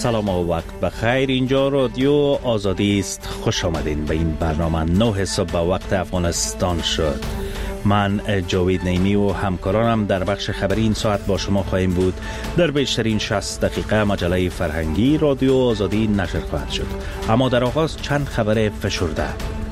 سلام و وقت بخیر. اینجا رادیو آزادی است. خوش آمدین به این برنامه. 9 صبح وقت افغانستان شد. من جاوید نیمی و همکارانم در بخش خبری این ساعت با شما خواهیم بود. در بیشترین 60 دقیقه مجله فرهنگی رادیو آزادی نشر خواهد شد. اما در آغاز چند خبر فشرده.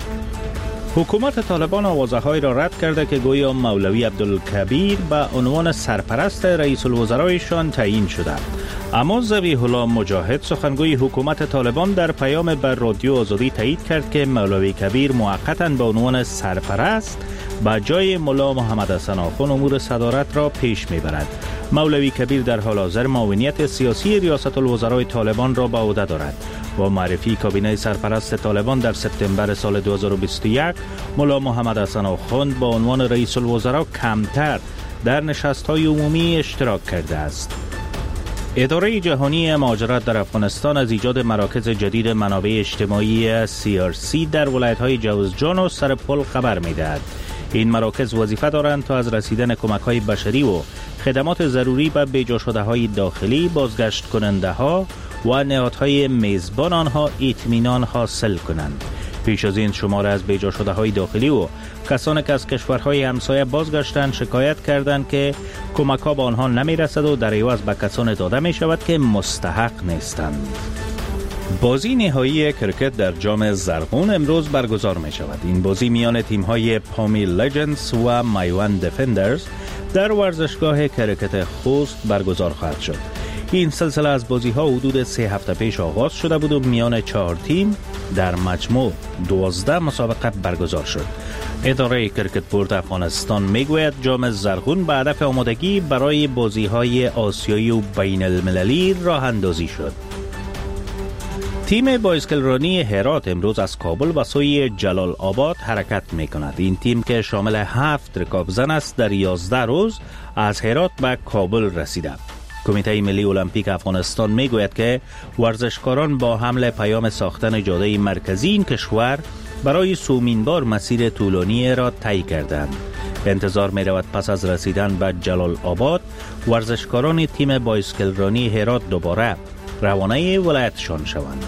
حکومت طالبان آوازه‌هایی را رد کرده که گویا مولوی عبدالکبیر به عنوان سرپرست رئیس الوزرایشان تعیین شده. اما ذبیح الله مجاهد سخنگوی حکومت طالبان در پیام بر رادیو آزادی تایید کرد که مولوی کبیر موقتاً به عنوان سرپرست با جای ملا محمد حسن آخوند امور صدارت را پیش میبرد. مولوی کبیر در حال حاضر معاونیت سیاسی ریاست الوزرای طالبان را به عهده دارد. با معرفی کابینه سرپرست طالبان در سپتامبر سال 2021 ملا محمد حسن آخوند با عنوان رئیس الوزراء کمتر در نشست‌های عمومی اشتراک کرده است. اداره جهانی مهاجرت در افغانستان از ایجاد مراکز جدید منابع اجتماعی CRC در ولایت‌های جوزجان و سرپل خبر می‌دهد. این مراکز وظیفه دارند تا از رسیدن کمک‌های بشری و خدمات ضروری به بیجا شده‌های داخلی، بازگشت کننده‌ها و نهادهای میزبان آنها اطمینان حاصل کنند. پیش از این شمار از بیجا شده‌های داخلی و کسانی که از کشورهای همسایه بازگشتند شکایت کردند که کمک‌ها به آنها نمی‌رسد و در عوض به کسان داده می‌شود که مستحق نیستند. بازی نهایی کرکت در جام زرغون امروز برگزار می شود. این بازی میان تیم‌های پامی لژندز و میوند دفندرز در ورزشگاه کرکت خوست برگزار خواهد شد. این سلسله از بازی‌ها حدود 3 هفته پیش آغاز شده بود و میان 4 تیم در مجموع 12 مسابقه برگزار شد. اداره کرکت بورد افغانستان میگوید جام زرغون به هدف آمادگی برای بازی‌های آسیایی و بین المللی راه اندازی شد. تیم بایسکلرانی هرات امروز از کابل به سوی جلال آباد حرکت می کند. این تیم که شامل 7 رکابزن است در 11 روز از هرات به کابل رسیده. کمیته ملی المپیک افغانستان می گوید که ورزشکاران با حمل پیام ساختن جاده مرکزی این کشور برای سومین بار مسیر طولانی را طی کردند. انتظار می رود پس از رسیدن به جلال آباد ورزشکاران تیم بایسکلرانی هرات دوباره روانه ولایتشان شوند.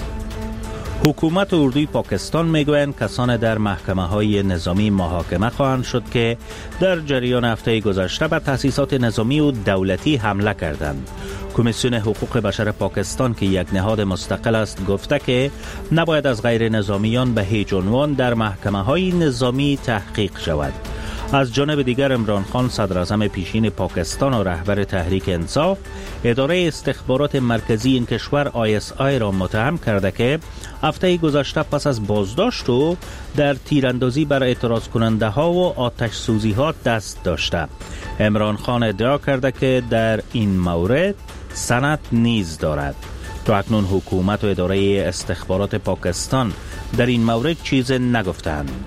حکومت و اردوی پاکستان میگویند کسان در محکمه های نظامی محاکمه خواهند شد که در جریان هفته گذشته به تأسیسات نظامی و دولتی حمله کردند. کمیسیون حقوق بشر پاکستان که یک نهاد مستقل است گفته که نباید از غیر نظامیان به هیچ عنوان در محکمه های نظامی تحقیق شود. از جانب دیگر عمران خان صدر اعظم پیشین پاکستان و رهبر تحریک انصاف اداره استخبارات مرکزی این کشور ISI را متهم کرده که هفته گذشته پس از بازداشت و در تیراندازی بر اعتراض کننده ها و آتش سوزی ها دست داشته. عمران خان ادعا کرده که در این مورد سند نیز دارد. تا اکنون حکومت و اداره استخبارات پاکستان در این مورد چیز نگفتند.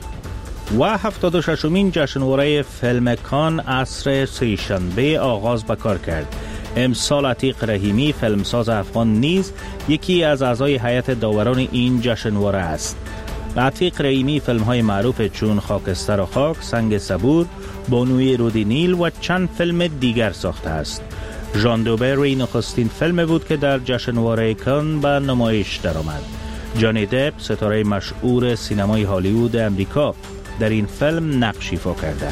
و 76مین جشنواره فیلم کان عصر سه‌شنبه آغاز به کار کرد. امسال عتیق رحیمی فیلمساز افغان نیز یکی از اعضای هیئت داوران این جشنواره است. عتیق رحیمی فیلم‌های معروف چون خاکستر و خاک، سنگ صبور، بانوی رودی نیل و چند فیلم دیگر ساخته است. ژان دوبری نخستین فیلم بود که در جشنواره کان به نمایش درآمد. جانی دپ ستاره مشهور سینمای هالیوود امریکا در این فیلم نقش ایفا کرده.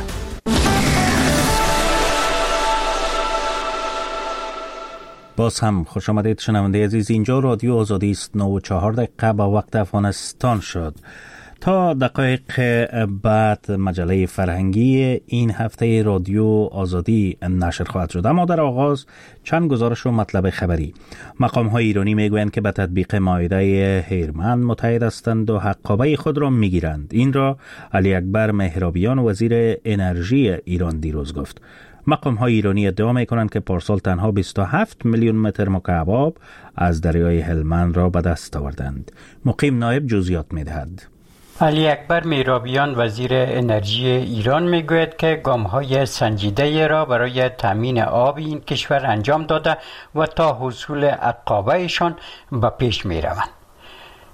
باز هم خوش آمدید شنونده عزیز. اینجا رادیو آزادی است. 9:04 با وقت افغانستان شد. تا دقایق بعد مجله فرهنگی این هفته رادیو آزادی نشر خواهد شد. اما در آغاز چند گزارش و مطلب خبری. مقام‌های ایرانی میگویند که به تطبیق معاهده هیرمن متحد هستند و حقابه خود را میگیرند. این را علی اکبر مهرابیان وزیر انرژی ایران دیروز گفت. مقام‌های ایرانی ادعا می‌کنند که پارسال تنها 27 میلیون متر مکعب آب از دریای هلمند را به دست آوردند. مقیم نایب جزئیات می‌دهد. علی اکبر مهرابیان وزیر انرژی ایران میگوید که گام‌های سنجیده را برای تامین آب این کشور انجام داده و تا حصول عقابه‌شان به پیش می‌روند.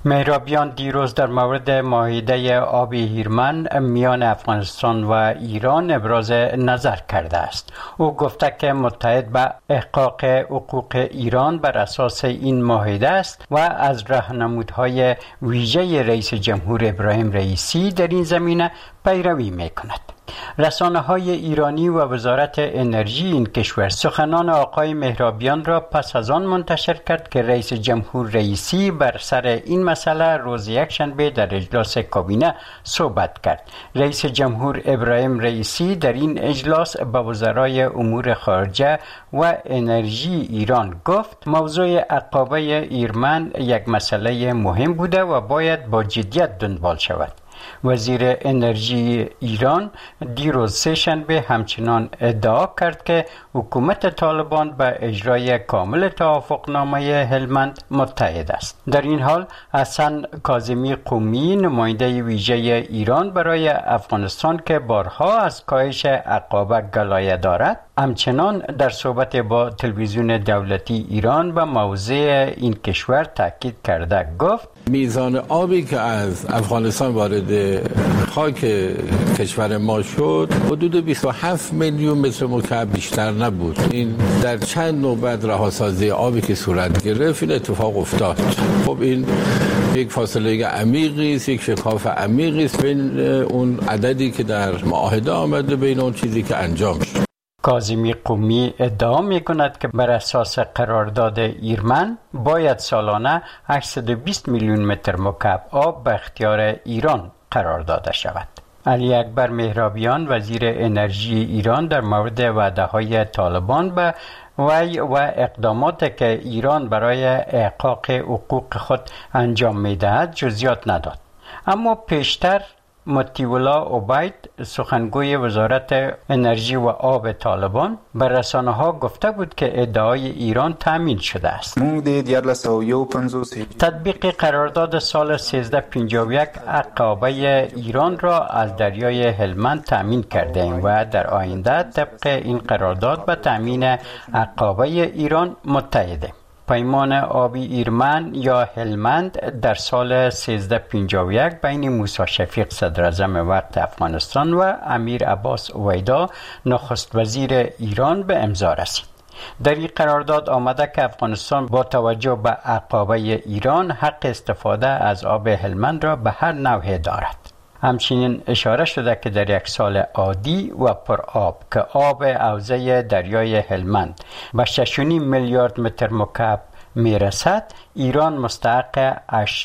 مهرابیان دیروز در مورد معاهده آب هیرمند میان افغانستان و ایران ابراز نظر کرده است. او گفته که متحد به احقاق حقوق ایران بر اساس این معاهده است و از راهنمودهای ویژه رئیس جمهور ابراهیم رئیسی در این زمینه پیروی میکند. رسانه‌های ایرانی و وزارت انرژی این کشور سخنان آقای مهرابیان را پس از آن منتشر کرد که رئیس جمهور رئیسی بر سر این مسئله روز یکشنبه در اجلاس کابینه صحبت کرد. رئیس جمهور ابراهیم رئیسی در این اجلاس به وزرای امور خارجه و انرژی ایران گفت موضوع عقابه هیرمند یک مسئله مهم بوده و باید با جدیت دنبال شود. وزیر انرژی ایران دیروز سه‌شنبه همچنان ادعا کرد که حکومت طالبان به اجرای کامل توافقنامه هلمند متحد است. در این حال حسن کاظمی قومی نماینده ویژه ایران برای افغانستان که بارها از کاهش عقابه گلایه دارد همچنان در صحبت با تلویزیون دولتی ایران به موضع این کشور تاکید کرده گفت میزان آبی که از افغانستان وارد خاک کشور ما شد حدود 27 میلیون متر مکعب بیشتر نبود. این در چند نوبت رهاسازی آبی که صورت گرفت این اتفاق افتاد. خب این یک فاصله عمیقی است، یک شکاف عمیقی است بین اون عددی که در معاهده آمده بین اون چیزی که انجام شد. کاظمی قومی ادعا می‌کند که بر اساس قرارداد هیرمند باید سالانه 820 میلیون متر مکعب آب به اختیار ایران قرار داده شود. علی اکبر مهرابیان وزیر انرژی ایران در مورد وعده‌های طالبان به وی و اقداماتی که ایران برای احقاق حقوق خود انجام می‌دهد جزئیات نداد. اما پیشتر مطیع عبید سخنگوی وزارت انرژی و آب طالبان بر رسانه‌ها گفته بود که ادعای ایران تامین شده است. تطبیق قرارداد سال 1351 عقابه ایران را از دریای هلمند تامین کرده ایم و در آینده طبق این قرارداد به تامین عقابه ایران متحدیم. پیمان آبی هیرمند یا هلمند در سال 1351 بین موسی شفیق صدراعظم وقت افغانستان و امیر عباس اویدا نخست وزیر ایران به امضا رسید. در این قرارداد آمده که افغانستان با توجه به عقابه ایران حق استفاده از آب هلمند را به هر نوعه دارد. همچنین اشاره شده که در یک سال عادی و پر آب که آب حوزه دریای هلمند به 6.5 میلیارد متر مکعب میرسد، ایران مستحق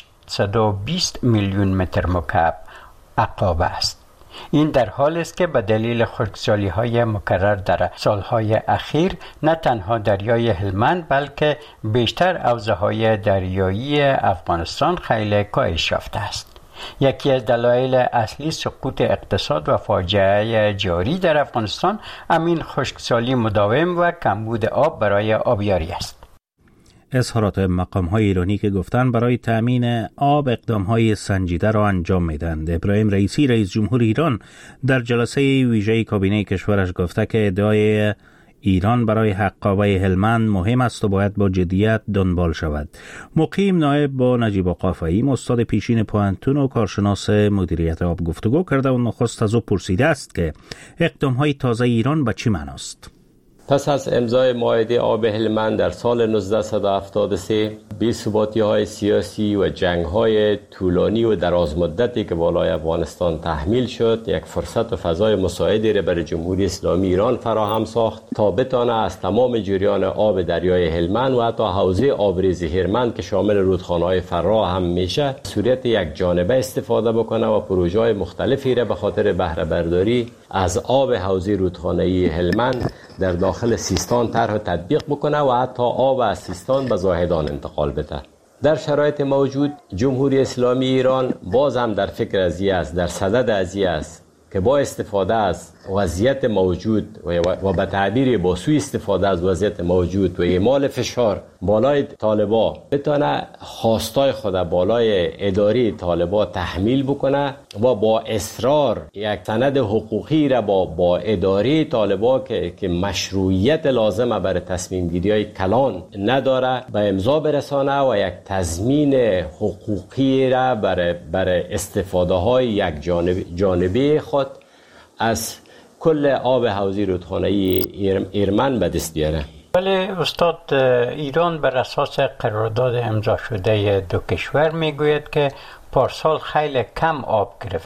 820 میلیون متر مکعب عقابه است. این در حالی است که به دلیل خشکسالی‌های مکرر در سالهای اخیر نه تنها دریای هلمند بلکه بیشتر حوزه‌های دریایی افغانستان خیلی کاهش یافته است. یکی از دلایل اصلی سقوط اقتصاد و فاجعه جاری در افغانستان همین خشکسالی مداوم و کمبود آب برای آبیاری است. اظهارات مقام‌های ایرانی که گفتن برای تأمین آب اقدام‌های سنجیده را انجام می‌دهند. ابراهیم رئیسی رئیس جمهور ایران در جلسه ویژه کابینه کشورش گفته که ادعای ایران برای عقابه هلمند مهم است و باید با جدیت دنبال شود. مقیم نایب با نجیب آقا فهیم استاد پیشین پوهنتون و کارشناس مدیریت آب گفتگو کرده و نخست از او پرسیده است که اقدام‌های تازه ایران به چه معناست؟ پس از امضای معاهده آب هلمند در سال 1973 بی‌ثباتی‌های سیاسی و جنگ‌های طولانی و درازمدتی که بالای افغانستان تحمیل شد، یک فرصت و فضای مساعدی را برای جمهوری اسلامی ایران فراهم ساخت تا بتانه از تمام جریان آب دریای هلمند و حتی حوزه آبریز هیرمند که شامل رودخانه‌های فراه هم میشه صورت یک جانبه استفاده بکنه و پروژه‌های مختلفی را به خاطر بهره برداری از آب حوزه رودخانه‌ای هلمند در داخل سیستان طرح تطبیق بکنه و حتی آب از سیستان به زاهدان انتقال بده. در شرایط موجود جمهوری اسلامی ایران باز هم در فکر ازیه است، در صدد ازیه است که با استفاده از وضعیت موجود و به تعبیر با سوء استفاده از وضعیت موجود و اعمال فشار بالای طالبا بتونه خواستای خود بالای اداره طالبا تحمیل بکنه و با اصرار یک سند حقوقی را با اداره طالبا که مشروعیت لازمه برای تصمیم گیری های کلان نداره به امضا برسانه و یک تضمین حقوقی را برای استفاده های یک جانبه خود از کل آب حوزه رودخانه ایرمن به دست بیاره. ولی استاد، ایران بر اساس قرارداد امضا شده دو کشور میگوید که پارسال خیلی کم آب گرفت،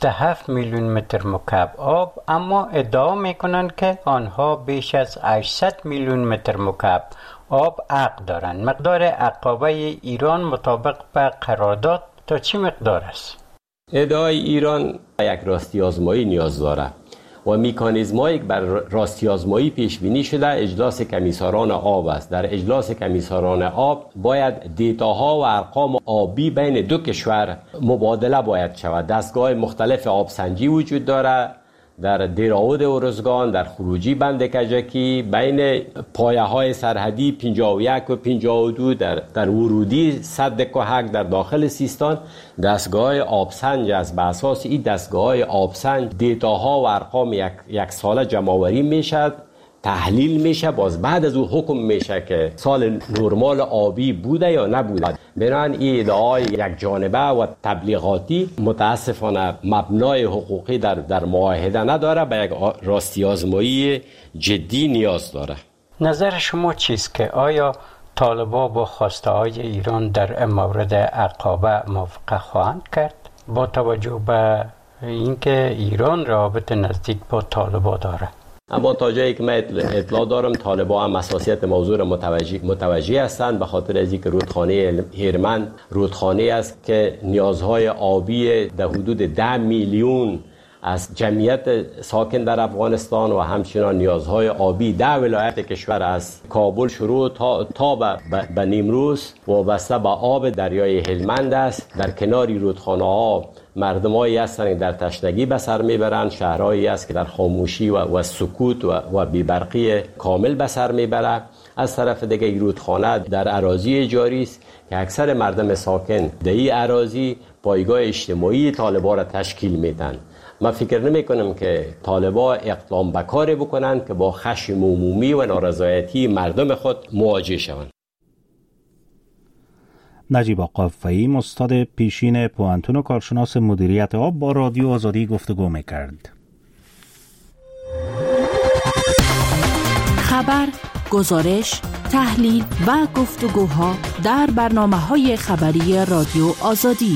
27 میلیون متر مکعب آب، اما ادعا میکنند که آنها بیش از 800 میلیون متر مکعب آب عقد دارند. مقدار عقابه ایران مطابق به قرارداد تا چه مقدار است؟ ادعای ایران یک راستی آزمایی نیاز داره و میکانیزمایی که بر راستی آزمایی پیش بینی شده اجلاس کمیساران آب است. در اجلاس کمیساران آب باید دیتاها و ارقام آبی بین دو کشور مبادله باید شود. دستگاه مختلف آبسنجی وجود داره در دیراود ارزگان، در خروجی بند کجکی، بین پایه های سرحدی 51 و 52، در ورودی سد کوهک در داخل سیستان دستگاه آبسنج است. به اساس این دستگاه آبسنج دیتاها و ارقام یک ساله جمع‌آوری میشد، تحلیل میشه، باز بعد از او حکم میشه که سال نرمال آبی بوده یا نبوده. بنابراین این ادعای یک جانبه و تبلیغاتی متاسفانه مبنای حقوقی در معاهده نداره، به یک راستی آزمایی جدی نیاز داره. نظر شما چیست که آیا طالبا با خواسته های ایران در مورد عقابه موافقه خواهند کرد با توجه به اینکه ایران رابط نزدیک با طالبا داره؟ اما تا جایی که من اطلاع دارم طالبا هم حساسیت موضوع را متوجه هستند، به خاطر از اینکه رودخانه هیرمن رودخانه است که نیازهای آبی در حدود 10 میلیون از جمعیت ساکن در افغانستان و همچنان نیازهای آبی 10 ولایت کشور از کابل شروع تا به نیمروز وابسته به آب دریای هلمند است. در کناری رودخانه ها مردمایی هستند در تشنگی به سر میبرند، شهرهایی است که در خاموشی و سکوت و بی‌برقی کامل به سر میبره. از طرف دیگه این رودخانه در اراضی اجاری است که اکثر مردم ساکن در این اراضی پایگاه اجتماعی طالبان را تشکیل میدن. من فکر نمی کنم که طالبان اقدام به کاری بکنند که با خشم عمومی و نارضایتی مردم خود مواجه شوند. نجیب آقافی، استاد پیشین پوهنتون و کارشناس مدیریت آب، با رادیو آزادی گفتگو می‌کرد. خبر، گزارش، تحلیل و گفتگوها در برنامه‌های خبری رادیو آزادی.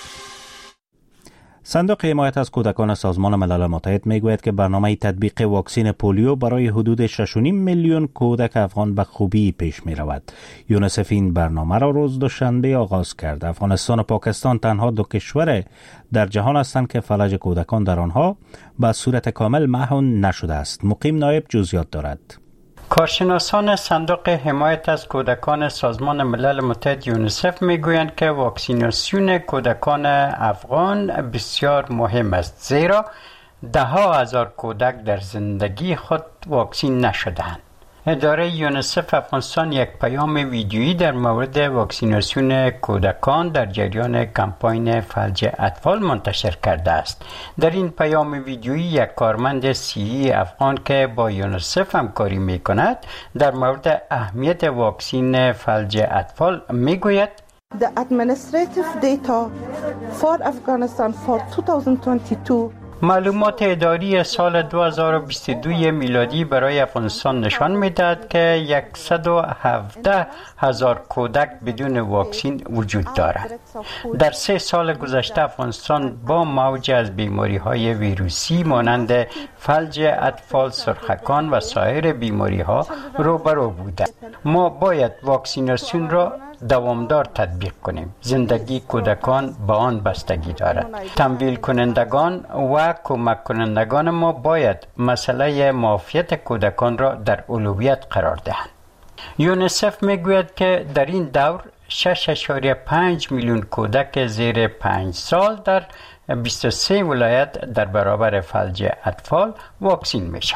صندوق حمایت از کودکان سازمان ملل متحد میگوید که برنامه تطبیق واکسین پولیو برای حدود 6.5 میلیون کودک افغان به خوبی پیش می رود. یونیسف این برنامه را روز دوشنبه آغاز کرد. افغانستان و پاکستان تنها دو کشور در جهان هستند که فلج کودکان در آنها به صورت کامل محو نشده است. مقیم نایب جزئیات دارد. کارشناسان صندوق حمایت از کودکان سازمان ملل متحد یونیسف میگویند که واکسیناسیون کودکان افغان بسیار مهم است، زیرا ده ها هزار کودک در زندگی خود واکسین نشده‌اند. اداره یونیسف افغانستان یک پیام ویدیویی در مورد واکسیناسیون کودکان در جریان کمپاین فلج اطفال منتشر کرده است. در این پیام ویدیویی یک کارمند CE افغان که با یونیسف همکاری می‌کند در مورد اهمیت واکسین فلج اطفال میگوید: The administrative data for Afghanistan for 2022 معلومات اداری سال 2022 میلادی برای افغانستان نشان می‌دهد که 117,000 کودک بدون واکسین وجود دارد. در 3 سال گذشته افغانستان با موج از بیماری‌های ویروسی مانند فلج اطفال، سرخکان و سایر بیماری‌ها روبرو بوده. ما باید واکسیناسیون را دوامدار تطبیق کنیم. زندگی کودکان به آن بستگی دارد. تمویل کنندگان و کمک کنندگان ما باید مسئله معافیت کودکان را در اولویت قرار دهند. یونیسف میگوید که در این دور 6.5 میلیون کودک زیر 5 سال در 23 ولایت در برابر فلج اطفال واکسین می شوند.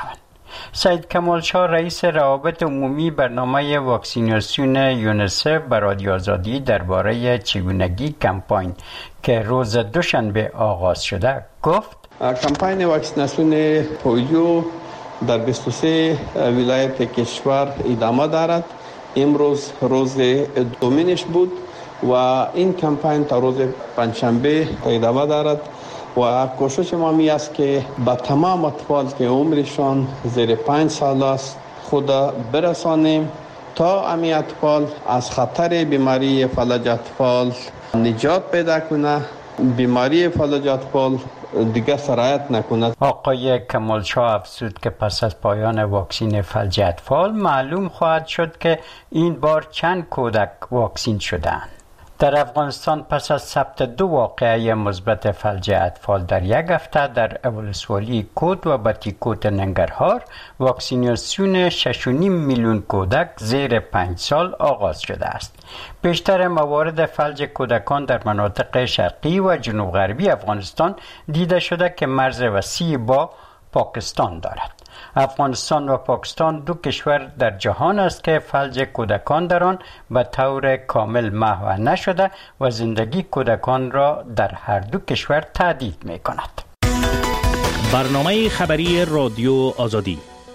سید کمال شاه رئیس روابط عمومی برنامه واکسیناسیون یونیسف به رادیو آزادی درباره چگونگی کمپاین که روز دوشنبه آغاز شده گفت: کمپاین واکسیناسیون پولیو در 23 ولایت کشور ادامه دارد. امروز روز دومینش بود و این کمپاین تا روز پنجشنبه ادامه دارد و کوشش ما می است که با تمام اطفال که عمرشان زیر 5 سال است خود برسانیم تا امی اطفال از خطر بیماری فلج اطفال نجات پیدا کنه، بیماری فلج اطفال دیگه سرایت نکند. آقای کمال شاه افزود که پس از پایان واکسین فلج اطفال معلوم خواهد شد که این بار چند کودک واکسین شدند. در افغانستان پس از ثبت 2 واقعه مثبت فلج اطفال در یک هفته در ولسوالی کود و بتیکوت ننگرهار، واکسیناسیون 6.5 میلیون کودک زیر 5 سال آغاز شده است. بیشتر موارد فلج کودکان در مناطق شرقی و جنوب غربی افغانستان دیده شده که مرز وسیع با پاکستان دارد. افغانستان و پاکستان 2 کشور در جهان است که فلج کودکان در آن به طور کامل محو نشده و زندگی کودکان را در هر 2 کشور تهدید می کند. برنامه خبری رادیو آزادی.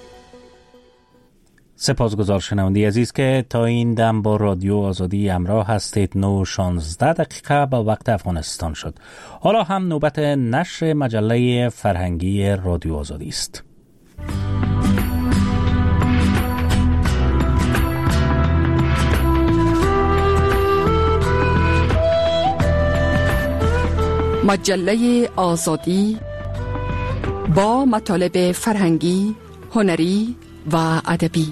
سپاسگزار شنونده عزیز که تا این دم با رادیو آزادی همراه هستید. 9:16 به وقت افغانستان شد. حالا هم نوبت نشر مجله فرهنگی رادیو آزادی است. مجله آزادی با مطالب فرهنگی، هنری و ادبی.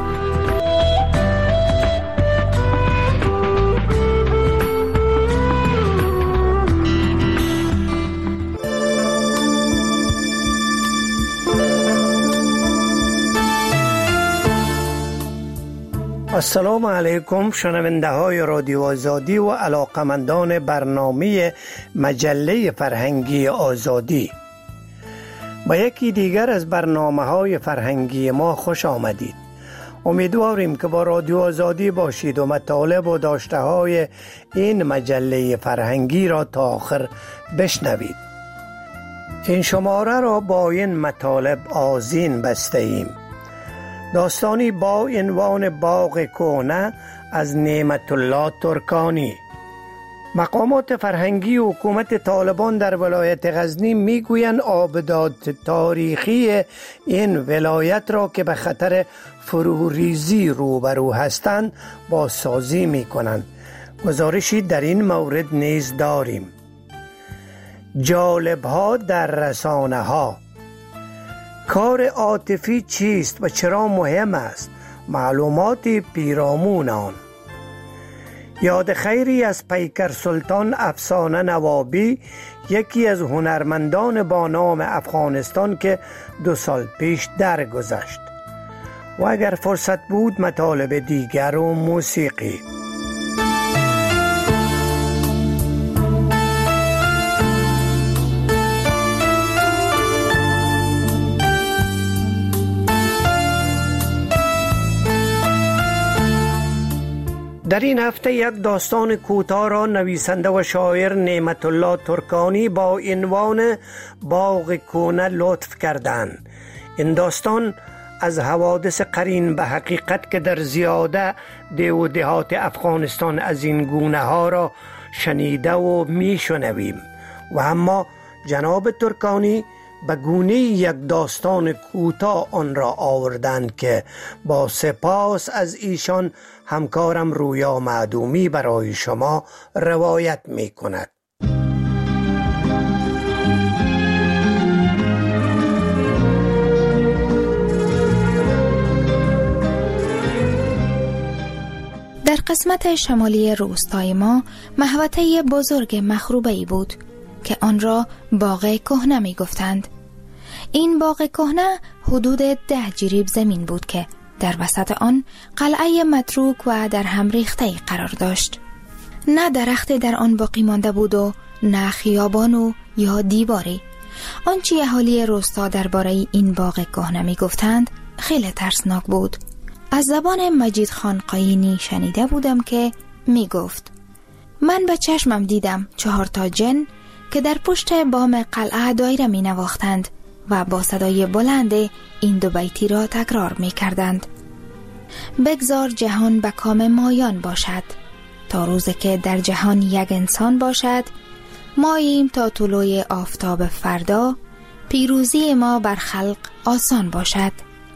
السلام علیکم شنونده های رادیو آزادی و علاقمندان برنامه مجله فرهنگی آزادی. با یکی دیگر از برنامه های فرهنگی ما خوش آمدید. امیدواریم که با رادیو آزادی باشید و مطالب و داشته های این مجله فرهنگی را تا آخر بشنوید. این شماره را با این مطالب آذین بسته ایم. داستانی با عنوان باغ کهنه از نعمت الله ترکانی. مقامات فرهنگی و حکومت طالبان در ولایت غزنی میگویند آبدات تاریخی این ولایت را که به خطر فروریزی روبرو هستند بازسازی میکنند. گزارشی در این مورد نیز داریم. جالب‌ها در رسانه ها. کار عاطفی چیست و چرا مهم است؟ معلومات پیرامون آن. یاد خیری از پیکر سلطان افسانه نوابی، یکی از هنرمندان با نام افغانستان که 2 سال پیش درگذشت. و اگر فرصت بود مطالب دیگر و موسیقی. در این هفته یک داستان کوتاه را نویسنده و شاعر نعمت الله ترکانی با عنوان باغ کهنه لطف کردند. این داستان از حوادث قرین به حقیقت که در زیاده ده و دهات افغانستان از این گونه ها را شنیده و می شنویم و اما جناب ترکانی به گونه یک داستان کوتاه آن را آوردند که با سپاس از ایشان همکارم رویا معدومی برای شما روایت می کند. در قسمت شمالی روستای ما محوطه بزرگ مخروبه‌ای بود که آن را باغ کهنه می گفتند. این باغ کهنه حدود 10 جریب زمین بود که در وسط آن قلعه متروک و در هم ریخته قرار داشت. نه درخت در آن باقی مانده بود و نه خیابان و یا دیواری. آنچه اهالی روستا درباره این باغ کهنه می گفتند خیلی ترسناک بود. از زبان مجید خان قاینی شنیده بودم که می گفت من به چشمم دیدم 4 جن که در پشت بام قلعه دایره می نواختند و با صدای بلند این 2 بیتی را تکرار می کردند. بگذار جهان به کام مایان باشد، تا روزی که در جهان یک انسان باشد، ماییم تا طلوع آفتاب فردا، پیروزی ما بر خلق آسان باشد.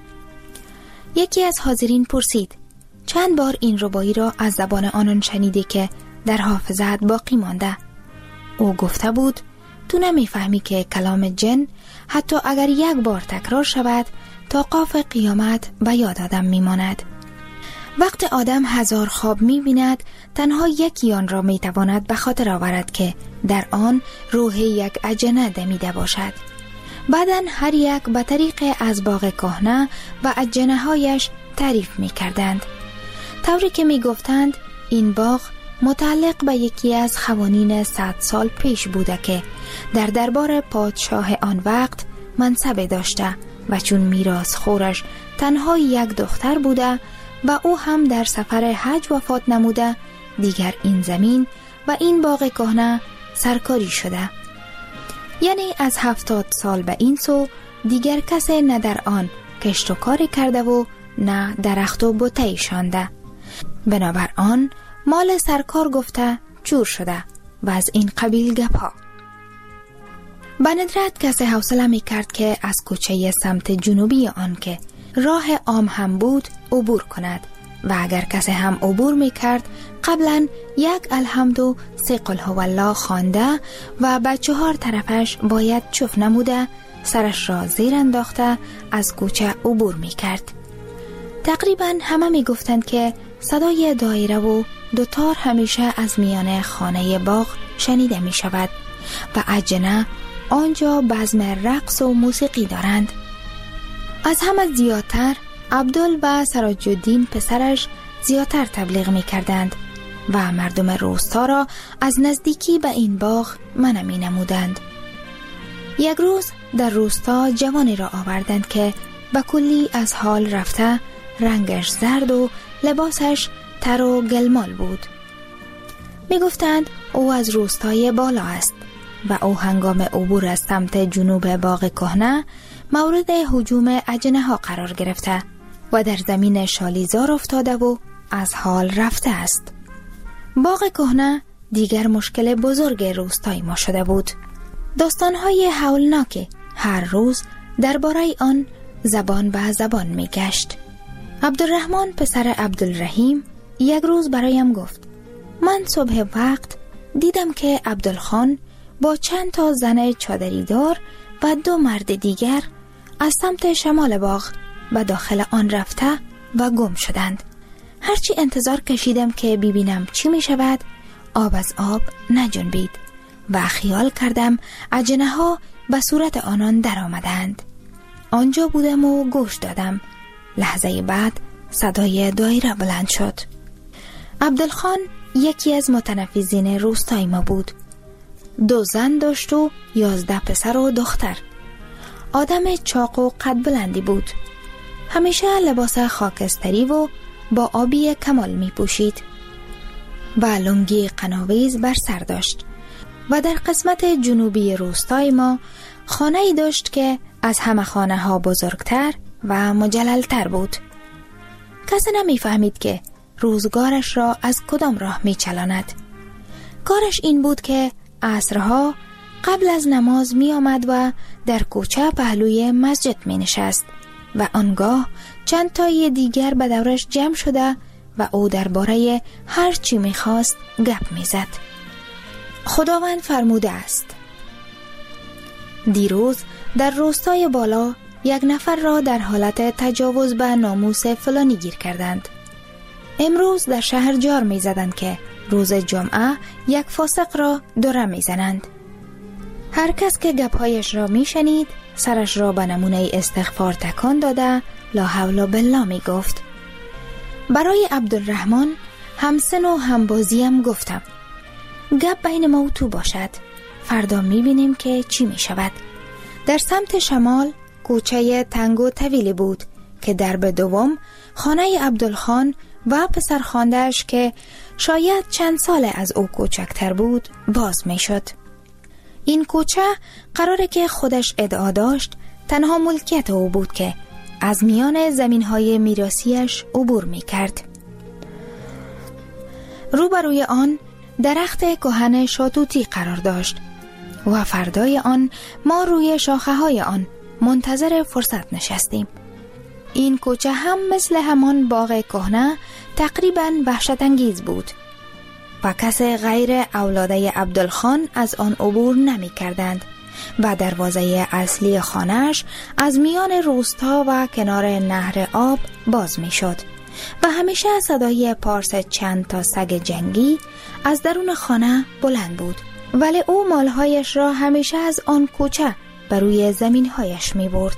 یکی از حاضرین پرسید چند بار این ربایی را از زبان آنان شنیدی که در حافظت باقی مانده؟ او گفته بود تو نمیفهمی که کلام جن حتی اگر 1 بار تکرار شود تا قاف قیامت به یاد آدم میماند. وقت آدم 1000 خواب می‌بیند، تنها یکی آن را میتواند به خاطر آورد که در آن روح یک اجنه دمیده باشد. بعداً هر یک به طریق از باغ کهنه و اجنه هایش تعریف میکردند، طوری که میگفتند این باغ متعلق به یکی از خوانین 100 سال پیش بوده که در دربار پادشاه آن وقت منصب داشته و چون میراث خورش تنها 1 دختر بوده و او هم در سفر حج وفات نموده، دیگر این زمین و این باغ کهنه سرکاری شده. یعنی از 70 سال به این سو دیگر کسی نه در آن کشت و کاری کرده و نه درخت و بوته شانده. بنابر آن مال سرکار گفته چور شده و از این قبیل گپا. به ندرت کسی حوصله می کرد که از کوچه سمت جنوبی آن که راه عام هم بود عبور کند و اگر کسی هم عبور می کرد قبلا 1 الحمد و 3 قل هو الله خوانده و به 4 طرفش باید چف نموده سرش را زیر انداخته از کوچه عبور می کرد. تقریبا همه می گفتند که صدای دایره و 2 تار همیشه از میان خانه باغ شنیده می شود و اجنه آنجا بزم رقص و موسیقی دارند. از همه زیادتر عبدال و سراج الدین پسرش زیادتر تبلیغ می کردند و مردم روستا را از نزدیکی به این باغ منع می نمودند. یک روز در روستا جوانی را آوردند که به کلی از حال رفته، رنگش زرد و لباسش تر و گلمال بود. می گفتند او از روستای بالا است و او هنگام عبور از سمت جنوب باغ کهنه مورد هجوم اجنه ها قرار گرفته و در زمین شالیزار افتاده و از حال رفته است. باغ کهنه دیگر مشکل بزرگ روستای ما شده بود. داستان‌های هولناک هر روز درباره آن زبان به زبان می گشت. عبدالرحمن پسر عبدالرحیم یک روز برایم گفت من صبح وقت دیدم که عبدالخان با چند تا زن چادری دار و 2 مرد دیگر از سمت شمال باغ به داخل آن رفته و گم شدند. هرچی انتظار کشیدم که ببینم چی می شود، آب از آب نجنبید و خیال کردم اجنه ها به صورت آنان در آمدند. آنجا بودم و گوش دادم. لحظه بعد صدای دایره بلند شد. عبدالخان یکی از متنفذین روستای ما بود. 2 زن داشت و 11 پسر و دختر. آدم چاق و قد بلندی بود. همیشه لباس خاکستری و با آبی کمال می پوشید و لنگی قناویز بر سر داشت و در قسمت جنوبی روستای ما خانه ای داشت که از همه خانه ها بزرگتر و مجللتر بود. کسی نمی فهمید که روزگارش را از کدام راه می چلاند. کارش این بود که عصرها قبل از نماز می آمد و در کوچه پهلوی مسجد می نشست و آنگاه چند تای دیگر به دورش جمع شده و او درباره هر چی می خواست گپ می زد. خداوند فرموده است دیروز در روستای بالا 1 نفر را در حالت تجاوز به ناموس فلانی گیر کردند. امروز در شهر جار می زدند که روز جمعه 1 فاسق را دره می زنند. هر کس که گپ‌هایش را می شنید سرش را به نمونه استغفار تکان داده لا حول بالله می گفت. برای عبدالرحمن همسن و همبازیم گفتم گپ بین ما و تو باشد، فردا می بینیم که چی می شود. در سمت شمال کوچه تنگ و طویلی بود که درب دوم خانه عبدالخان و پسرخوانده‌اش که شاید چند سال از او کوچکتر بود باز می شد. این کوچه قراره که خودش ادعا داشت تنها ملکیت او بود که از میان زمین‌های میراثیش عبور می‌کرد. روبروی آن درخت کهن شاتوتی قرار داشت و فردای آن ما روی شاخه‌های آن منتظر فرصت نشستیم. این کوچه هم مثل همان باغ کهنه تقریباً وحشت انگیز بود و کس غیر اولاده عبدالخان از آن عبور نمی کردند و دروازه اصلی خانه‌اش از میان روستا و کنار نهر آب باز می شد و همیشه صدای پارس چند تا سگ جنگی از درون خانه بلند بود، ولی او مالهایش را همیشه از آن کوچه بر روی زمینهایش می برد.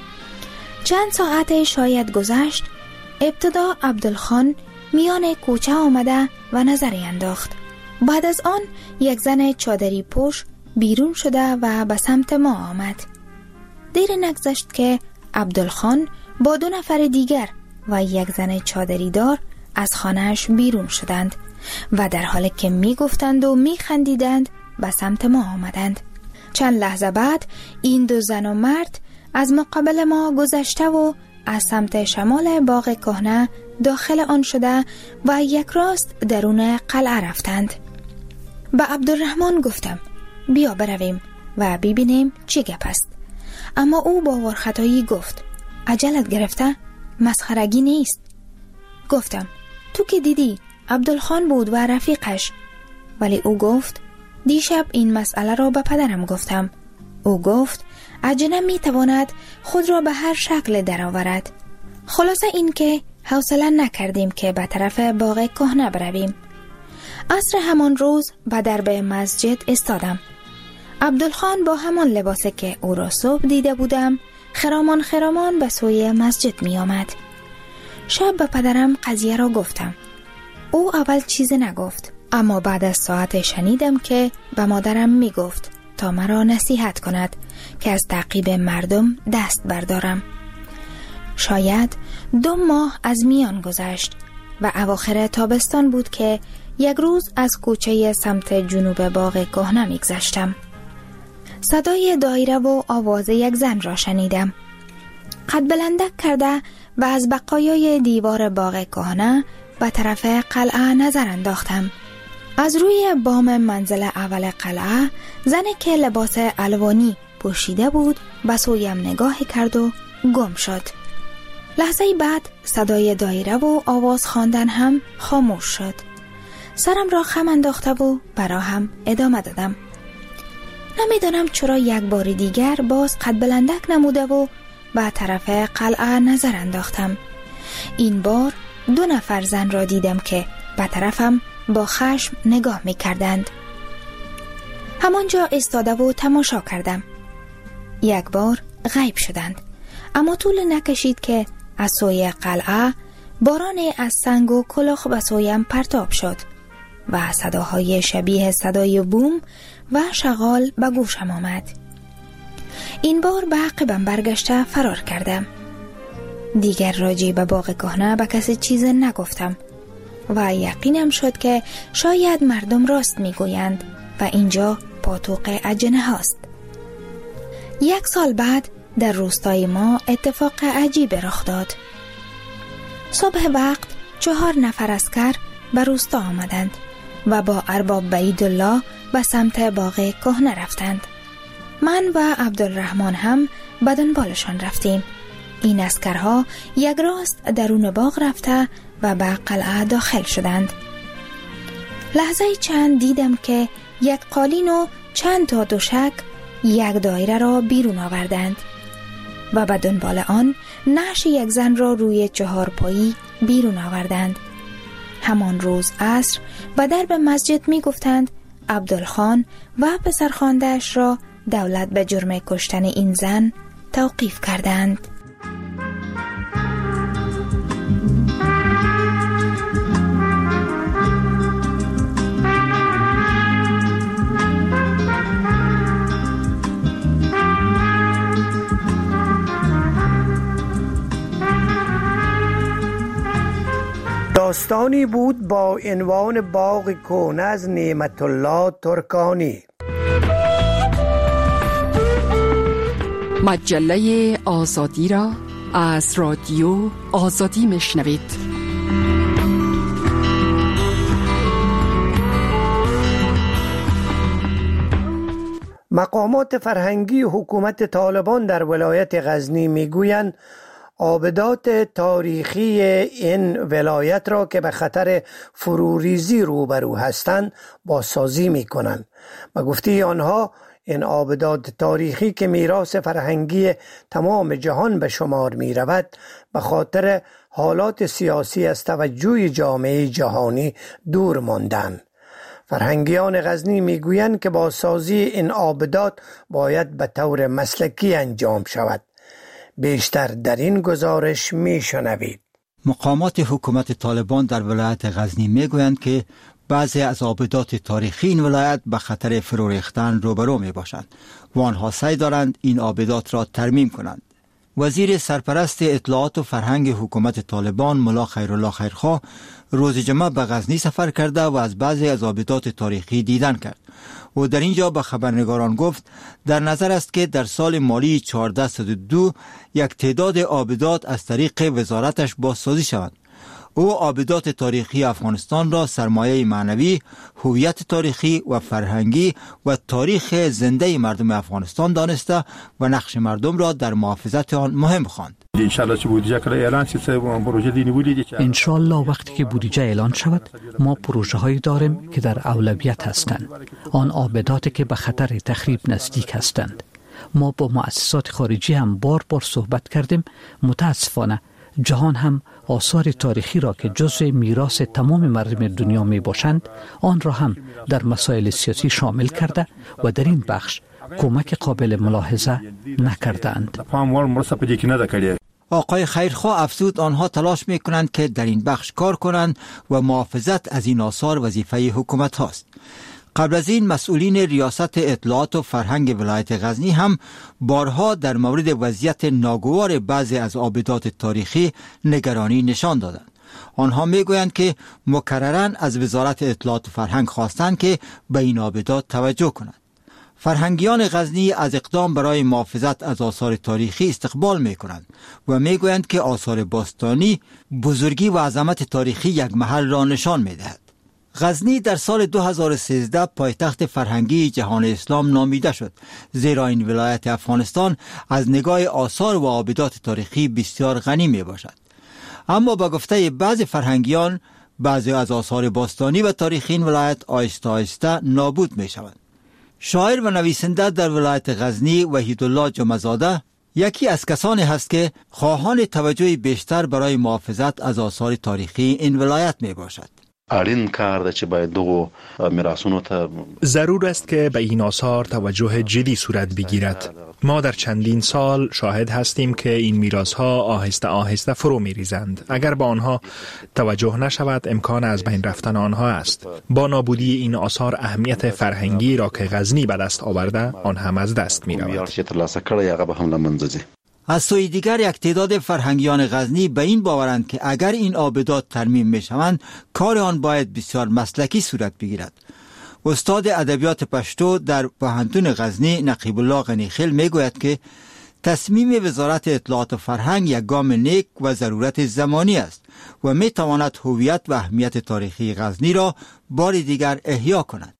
چند ساعت شاید گذشت، ابتدا عبدالخان میان کوچه آمده و نظری انداخت. بعد از آن یک زن چادری پوش بیرون شده و به سمت ما آمد. دیر نگذشت که عبدالخان با 2 نفر دیگر و یک زن چادری دار از خانهش بیرون شدند و در حالی که می گفتند و می خندیدند به سمت ما آمدند. چند لحظه بعد این 2 زن و مرد از مقابل ما گذشته و از سمت شمال باغ کهنه داخل آن شده و یک راست درون قلعه رفتند. به عبدالرحمن گفتم بیا برویم و ببینیم چی گپ است، اما او با ورختایی گفت عجلت گرفته؟ مسخرگی نیست. گفتم تو که دیدی عبدالخان بود و رفیقش. ولی او گفت دیشب این مسئله را به پدرم گفتم. او گفت اجنه می تواند خود را به هر شکل درآورد. خلاصه این که حوصله نکردیم که به طرف باغ کهنه برویم. عصر همان روز به درب مسجد استادم. عبدالخان با همان لباسی که او را صبح دیده بودم خرامان به سوی مسجد می آمد. شب به پدرم قضیه را گفتم. او اول چیزی نگفت، اما بعد از ساعت شنیدم که به مادرم می گفت تا مرا نصیحت کند که از تعقیب مردم دست بردارم. شاید 2 ماه از میان گذشت و اواخر تابستان بود که یک روز از کوچه سمت جنوب باغ کهنه میگذشتم. صدای دایره و آواز یک زن را شنیدم. قد بلندک کرده و از بقایای دیوار باغ کهنه به طرف قلعه نظر انداختم. از روی بام منزل اول قلعه زنی که لباس الوانی پوشیده بود به سویم نگاه کرد و گم شد. لحظه بعد صدای دایره و آواز خواندن هم خاموش شد. سرم را خم انداخته و براهم ادامه دادم. نمیدانم چرا یک بار دیگر باز قد بلندک نموده و به طرف قلعه نظر انداختم. این بار 2 نفر زن را دیدم که به طرفم با خشم نگاه می کردند. همانجا ایستاده و تماشا کردم. یک بار غیب شدند، اما طول نکشید که از سوی قلعه بارانی از سنگ و کلوخ به سویم پرتاب شد و صداهای شبیه صدای بوم و شغال به گوشم آمد. این بار به عقبم برگشته فرار کردم. دیگر راجع به باغ کهنه به کسی چیز نگفتم و یقینم شد که شاید مردم راست میگویند و اینجا پاتوق اجنه هاست. 1 سال بعد در روستای ما اتفاق عجیب رخ داد. صبح وقت 4 نفر عسکر به روستا آمدند و با ارباب بعیدالله به سمت باغ کهنه رفتند. من و عبدالرحمن هم به دنبالشان رفتیم. این عسکرها یک راست درون باغ رفته و به قلعه داخل شدند. لحظه چند دیدم که یک قالین و چند تا دوشک یک دایره را بیرون آوردند و به دنبال آن نعش یک زن را روی 4 پایی بیرون آوردند. همان روز عصر و درب مسجد می گفتند عبدالخان و پسرخوانده‌اش را دولت به جرم کشتن این زن توقیف کردند. داستانی بود با عنوان باغ کهنه از نعمت الله ترکانی. مجله آزادی را از رادیو آزادی میشنوید. مقامات فرهنگی حکومت طالبان در ولایت غزنی میگویند آبدات تاریخی این ولایت را که به خطر فروریزی روبرو هستند بازسازی میکنند. به گفته آنها این آبدات تاریخی که میراث فرهنگی تمام جهان به شمار می رود به خاطر حالات سیاسی از توجه جامعه جهانی دور ماندند. فرهنگیان غزنی میگویند که بازسازی این آبدات باید به طور مسلکی انجام شود. بیشتر در این گزارش میشنوید. مقامات حکومت طالبان در ولایت غزنی میگویند که بعضی از آبدات تاریخی این ولایت به خطر فرو ریختن روبرو می باشند و آنها سعی دارند این آبدات را ترمیم کنند. وزیر سرپرست اطلاعات و فرهنگ حکومت طالبان ملا خیرالله خیرخواه روز جمعه به غزنی سفر کرده و از بعضی از آبدات تاریخی دیدن کرد و در اینجا به خبرنگاران گفت در نظر است که در سال مالی 1402 یک تعداد آبدات از طریق وزارتش بازسازی شوند. او آبدات تاریخی افغانستان را سرمایه معنوی، هویت تاریخی و فرهنگی و تاریخ زنده مردم افغانستان دانسته و نقش مردم را در محافظت آن مهم خواند. انشالله وقتی که بودجه اعلان شود ما پروژه هایی داریم که در اولویت هستند. آن آبداتی که به خطر تخریب نزدیک هستند. ما با مؤسسات خارجی هم بار صحبت کردیم. متاسفانه جهان هم آثار تاریخی را که جزء میراث تمام مردم دنیا می باشند آن را هم در مسائل سیاسی شامل کرده و در این بخش کمک قابل ملاحظه نکردند. آقای خیرخواه افزود آنها تلاش می کنند که در این بخش کار کنند و محافظت از این آثار وظیفه حکومت هاست. قبل از این مسئولین ریاست اطلاعات و فرهنگ ولایت غزنی هم بارها در مورد وضعیت ناگوار بعضی از آبدات تاریخی نگرانی نشان دادند. آنها میگویند که مکرراً از وزارت اطلاعات و فرهنگ خواستند که به این آبدات توجه کنند. فرهنگیان غزنی از اقدام برای محافظت از آثار تاریخی استقبال میکنند و میگویند که آثار باستانی بزرگی و عظمت تاریخی یک محل را نشان میدهد. غزنی در سال 2013 پایتخت فرهنگی جهان اسلام نامیده شد، زیرا این ولایت افغانستان از نگاه آثار و آبدات تاریخی بسیار غنی می باشد. اما با گفته بعضی فرهنگیان بعضی از آثار باستانی و تاریخی این ولایت آهسته آهسته نابود می شوند. شاعر و نویسنده در ولایت غزنی وحیدالله جمعه‌زاده یکی از کسانی هست که خواهان توجه بیشتر برای محافظت از آثار تاریخی این ولایت می باشد. ضرور است که به این آثار توجه جدی صورت بگیرد. ما در چندین سال شاهد هستیم که این میراث‌ها آهسته آهسته فرو می‌ریزند. اگر به آنها توجه نشود امکان از بین رفتن آنها است. با نابودی این آثار اهمیت فرهنگی را که غزنی به دست آورده آن هم از دست می‌رود. از سوی دیگر یک تعداد فرهنگیان غزنی به این باورند که اگر این آبدات ترمیم میشوند کار آن باید بسیار مسلکی صورت بگیرد. استاد ادبیات پشتو در پوهنتون غزنی نقیب الله غنیخیل میگوید که تصمیم وزارت اطلاعات و فرهنگ یک گام نیک و ضرورت زمانی است و میتواند هویت و اهمیت تاریخی غزنی را بار دیگر احیا کند.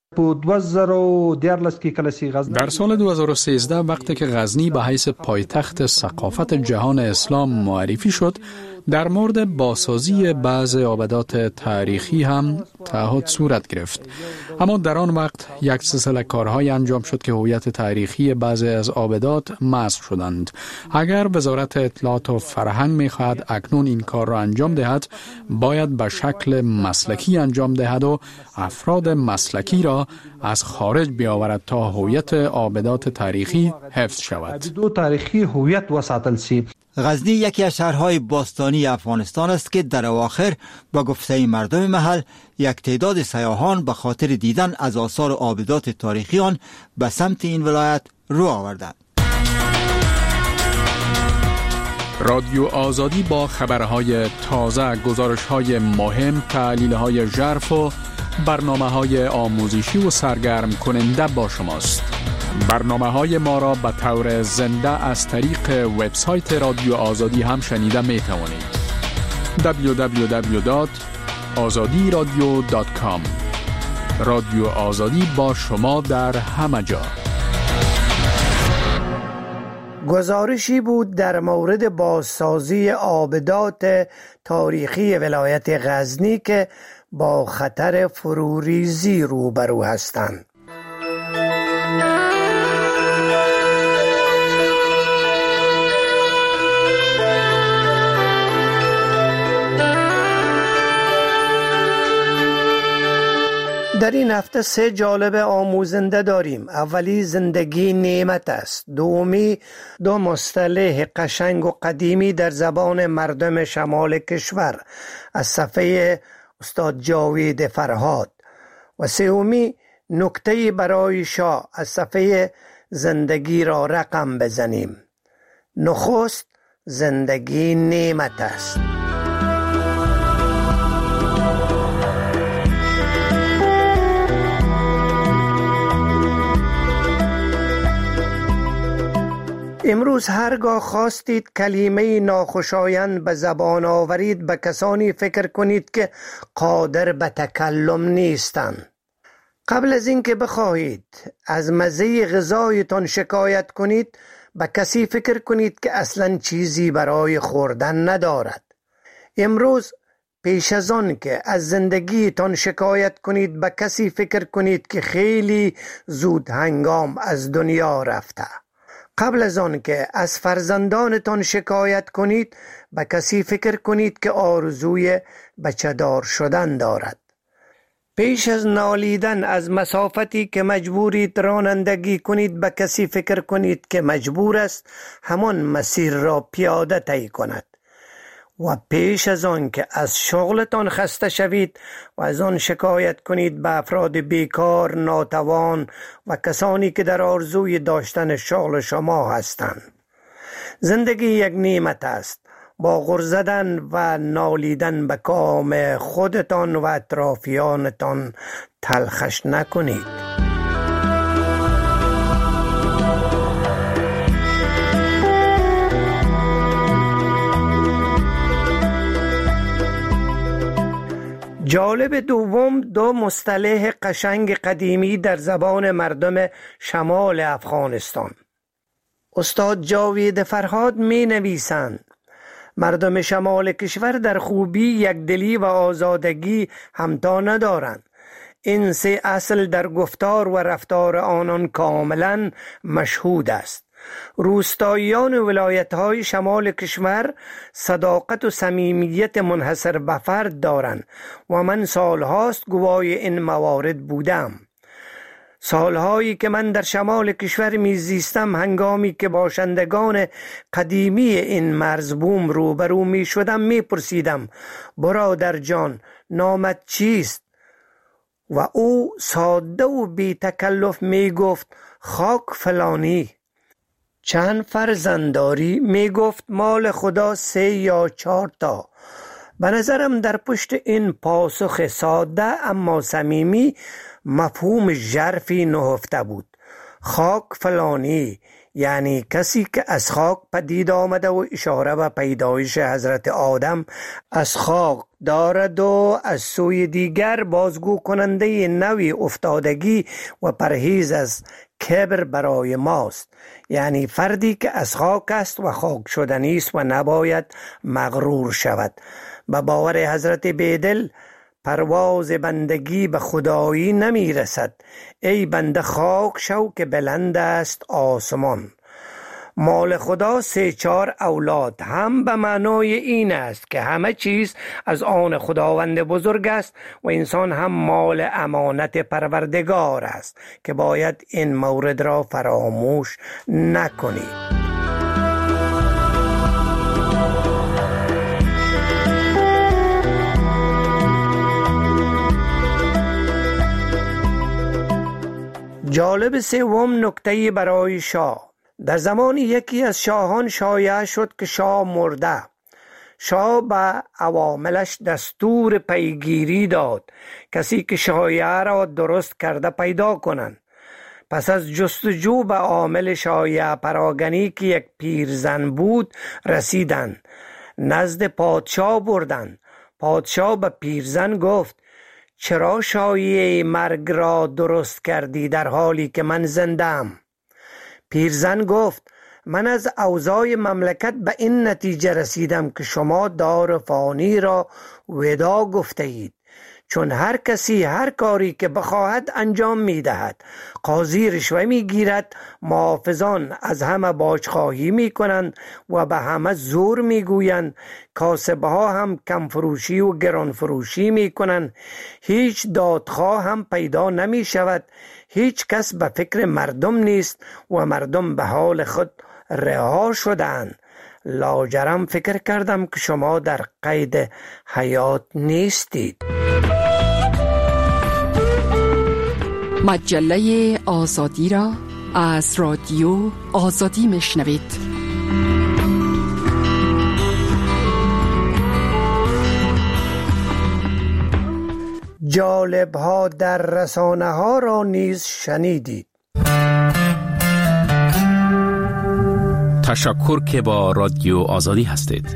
در سال 2013 وقتی که غزنی به حیث پایتخت ثقافت جهان اسلام معرفی شد در مورد بازسازی بعض آبدات تاریخی هم تعهد صورت گرفت. اما در آن وقت یک سلسله کارهای انجام شد که هویت تاریخی بعضی از آبدات مسخ شدند. اگر وزارت اطلاعات و فرهنگ می‌خواهد اکنون این کار را انجام دهد باید به شکل مسلکی انجام دهد و افراد مسلکی را از خارج بیاورد تا هویت آبدات تاریخی حفظ شود. غزنی یکی از شهرهای باستانی افغانستان است که در اواخر با گفته مردم محل یک تعداد سیاحان به خاطر دیدن از آثار و آبدات تاریخی آن به سمت این ولایت رو آوردند. رادیو آزادی با خبرهای تازه، گزارش‌های مهم، تحلیل‌های ژرف و برنامه‌های آموزشی و سرگرم کننده با شماست. برنامه‌های ما را به طور زنده از طریق وبسایت رادیو آزادی هم شنیده می‌توانید. www.azadiradio.com. رادیو آزادی با شما در همه جا. گزارشی بود در مورد بازسازی آبدات تاریخی ولایت غزنی که با خطر فروریزی روبرو هستند. در این هفته 3 جالب آموزنده داریم. اولی زندگی نعمت است. دومی 2 مصطلح قشنگ و قدیمی در زبان مردم شمال کشور از صفحه استاد جاوید فرهاد و سومی نکته برای شاه از صفحه زندگی را رقم بزنیم. نخست زندگی نعمت است. امروز هرگاه خواستید کلمه ناخوشایند به زبان آورید به کسانی فکر کنید که قادر به تکلم نیستند. قبل از اینکه بخواهید از مزه غذایتان شکایت کنید به کسی فکر کنید که اصلا چیزی برای خوردن ندارد. امروز پیش از آن که از زندگیتان شکایت کنید به کسی فکر کنید که خیلی زود هنگام از دنیا رفته. قبل از آن که از فرزندانتان شکایت کنید به کسی فکر کنید که آرزوی بچه‌دار شدن دارد. پیش از نالیدن از مسافتی که مجبورید رانندگی کنید به کسی فکر کنید که مجبور است همان مسیر را پیاده طی کند. و پیش از آن که از شغلتان خسته شوید و از آن شکایت کنید به افراد بیکار، ناتوان و کسانی که در آرزوی داشتن شغل شما هستند. زندگی یک نعمت است. با غر زدن و نالیدن به کام خودتان و اطرافیانتان تلخش نکنید. جالب دوم 2 مصطلح قشنگ قدیمی در زبان مردم شمال افغانستان. استاد جاوید فرهاد می نویسند مردم شمال کشور در خوبی، یکدلی و آزادگی همتا ندارند. این 3 اصل در گفتار و رفتار آنان کاملا مشهود است. روستاییان ولایت‌های شمال کشور صداقت و صمیمیت منحصر به فرد دارند و من سالهاست گوای این موارد بودم. سالهایی که من در شمال کشور میزیستم، هنگامی که باشندگان قدیمی این مرزبوم روبرو می شدم می پرسیدم برادر جان نامت چیست؟ و او ساده و بی تکلف می گفت خاک فلانی. چند فرزند داری؟ می گفت مال خدا 3 یا 4 تا. به نظرم در پشت این پاسخ ساده اما صمیمی مفهوم ژرفی نهفته بود. خاک فلانی یعنی کسی که از خاک پدید آمده و اشاره به پیدایش حضرت آدم از خاک دارد و از سوی دیگر بازگو کننده نوی افتادگی و پرهیز از کبر برای ماست. یعنی فردی که از خاک است و خاک شدنی است و نباید مغرور شود. به باور حضرت بیدل پرواز بندگی به خدایی نمی رسد. ای بنده خاک شو که بلند است آسمان. مال خدا 3-4 اولاد هم به معنای این است که همه چیز از آن خداوند بزرگ است و انسان هم مال امانت پروردگار است که باید این مورد را فراموش نکنید. جالب سوم نکته برای شاه. در زمان یکی از شاهان شایع شد که شاه مرده. شاه به عواملش دستور پیگیری داد کسی که شایعه را درست کرده پیدا کنند. پس از جستجو به عامل شایعه پراگنی که یک پیرزن بود رسیدند. نزد پادشاه بردند. پادشاه به پیرزن گفت چرا شایعه مرگ را درست کردی در حالی که من زنده‌ام؟ پیرزن گفت من از اوضاع مملکت به این نتیجه رسیدم که شما دار فانی را ودا گفته اید، چون هر کسی هر کاری که بخواهد انجام می دهد. قاضی رشوه می گیرد، محافظان از همه باجخواهی می کنند و به همه زور می گویند، کاسبه ها هم کم فروشی و گران فروشی می کنند، هیچ دادخواه هم پیدا نمی شود، هیچ کس به فکر مردم نیست و مردم به حال خود رها شدند. لاجرم فکر کردم که شما در قید حیات نیستید. مجله آزادی را از رادیو آزادی میشنوید. جالب ها در رسانه ها را نیز شنیدید. تشکر که با رادیو آزادی هستید.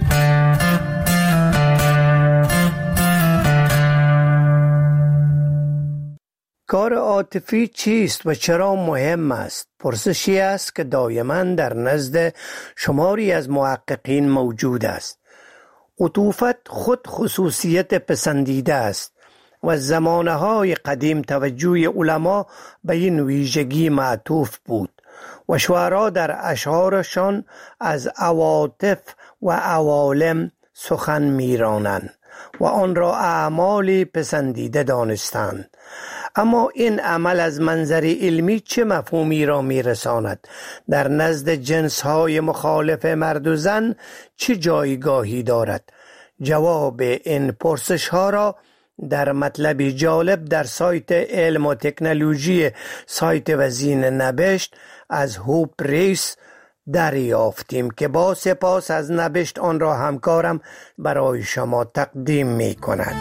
کار عاطفی چیست و چرا مهم است؟ پرسشی است که دائما در نزد شماری از محققین موجود است. عطوفت خود خصوصیت پسندیده است و زمانه‌های قدیم توجه علما به این ویژگی معطوف بود و شعرا در اشعارشان از عواطف و عوالم سخن می‌رانند و آن را اعمالی پسندیده دانستند. اما این عمل از منظر علمی چه مفهومی را می‌رساند؟ در نزد جنس‌های مخالف مرد و زن چه جایگاهی دارد؟ جواب این پرسش‌ها را در مطلبی جالب در سایت علم و تکنولوژی سایت وزین نبشت از هوپ ریس دریافتیم که با سپاس از نبشت آن را همکارم برای شما تقدیم می کند.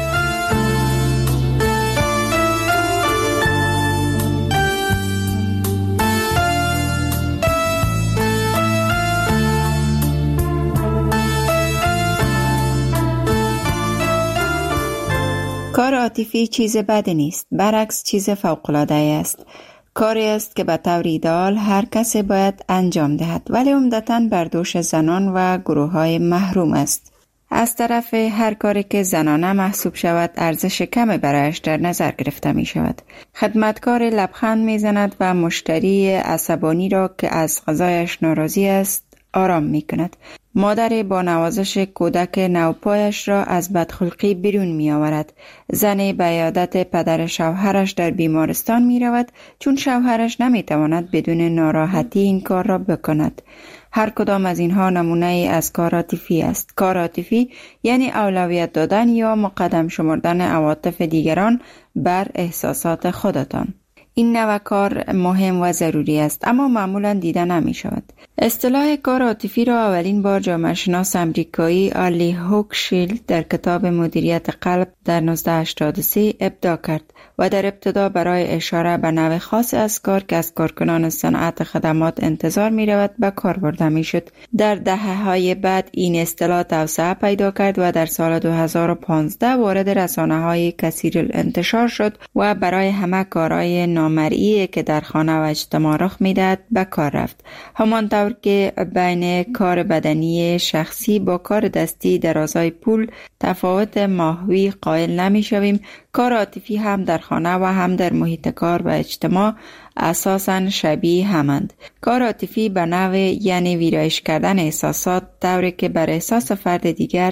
کار عاطفی چیز بدی نیست، برعکس چیز فوق‌العاده است. کاری است که به طور ایدئال هر کسی باید انجام دهد، ولی عمدتاً بر دوش زنان و گروه‌های محروم است. از طرف هر کاری که زنانه محسوب شود ارزش کمی برایش در نظر گرفته می شود. خدمتکار لبخند می زند و مشتری عصبانی را که از غذایش ناراضی است آرام می کند. مادر با نوازش کودک نوپایش را از بدخلقی بیرون می آورد. زن به عیادت پدر شوهرش در بیمارستان می رود چون شوهرش نمی تواند بدون ناراحتی این کار را بکند. هر کدام از اینها نمونه ای از کار عاطفی است. کار عاطفی یعنی اولویت دادن یا مقدم شمردن عواطف دیگران بر احساسات خودتان. این نوع کار مهم و ضروری است اما معمولا دیده نمی شود. اصطلاح کار عاطفی را اولین بار جامعه شناس امریکایی آلی هوکشیلد در کتاب مدیریت قلب در 1983 ابداع کرد و در ابتدا برای اشاره به نوع خاص از کار که از کارکنان صنعت خدمات انتظار می رود به کار برده می شد. در دهه‌های بعد این اصطلاح توسعه پیدا کرد و در سال 2015 وارد رسانه‌های کثیر الانتشار شد و برای همه کارهای نامرئی که در خانه و اجتماع رخ می دهد به کار رفت. همانطور که بین کار بدنی شخصی با کار دستی در ازای پول تفاوت ماهوی قائل نمی شویم، کار عاطفی هم در خانه و هم در محیط کار و اجتماع اساساً شبیه همند. کار عاطفی به نوع یعنی ویرایش کردن احساسات طوری که بر احساس فرد دیگر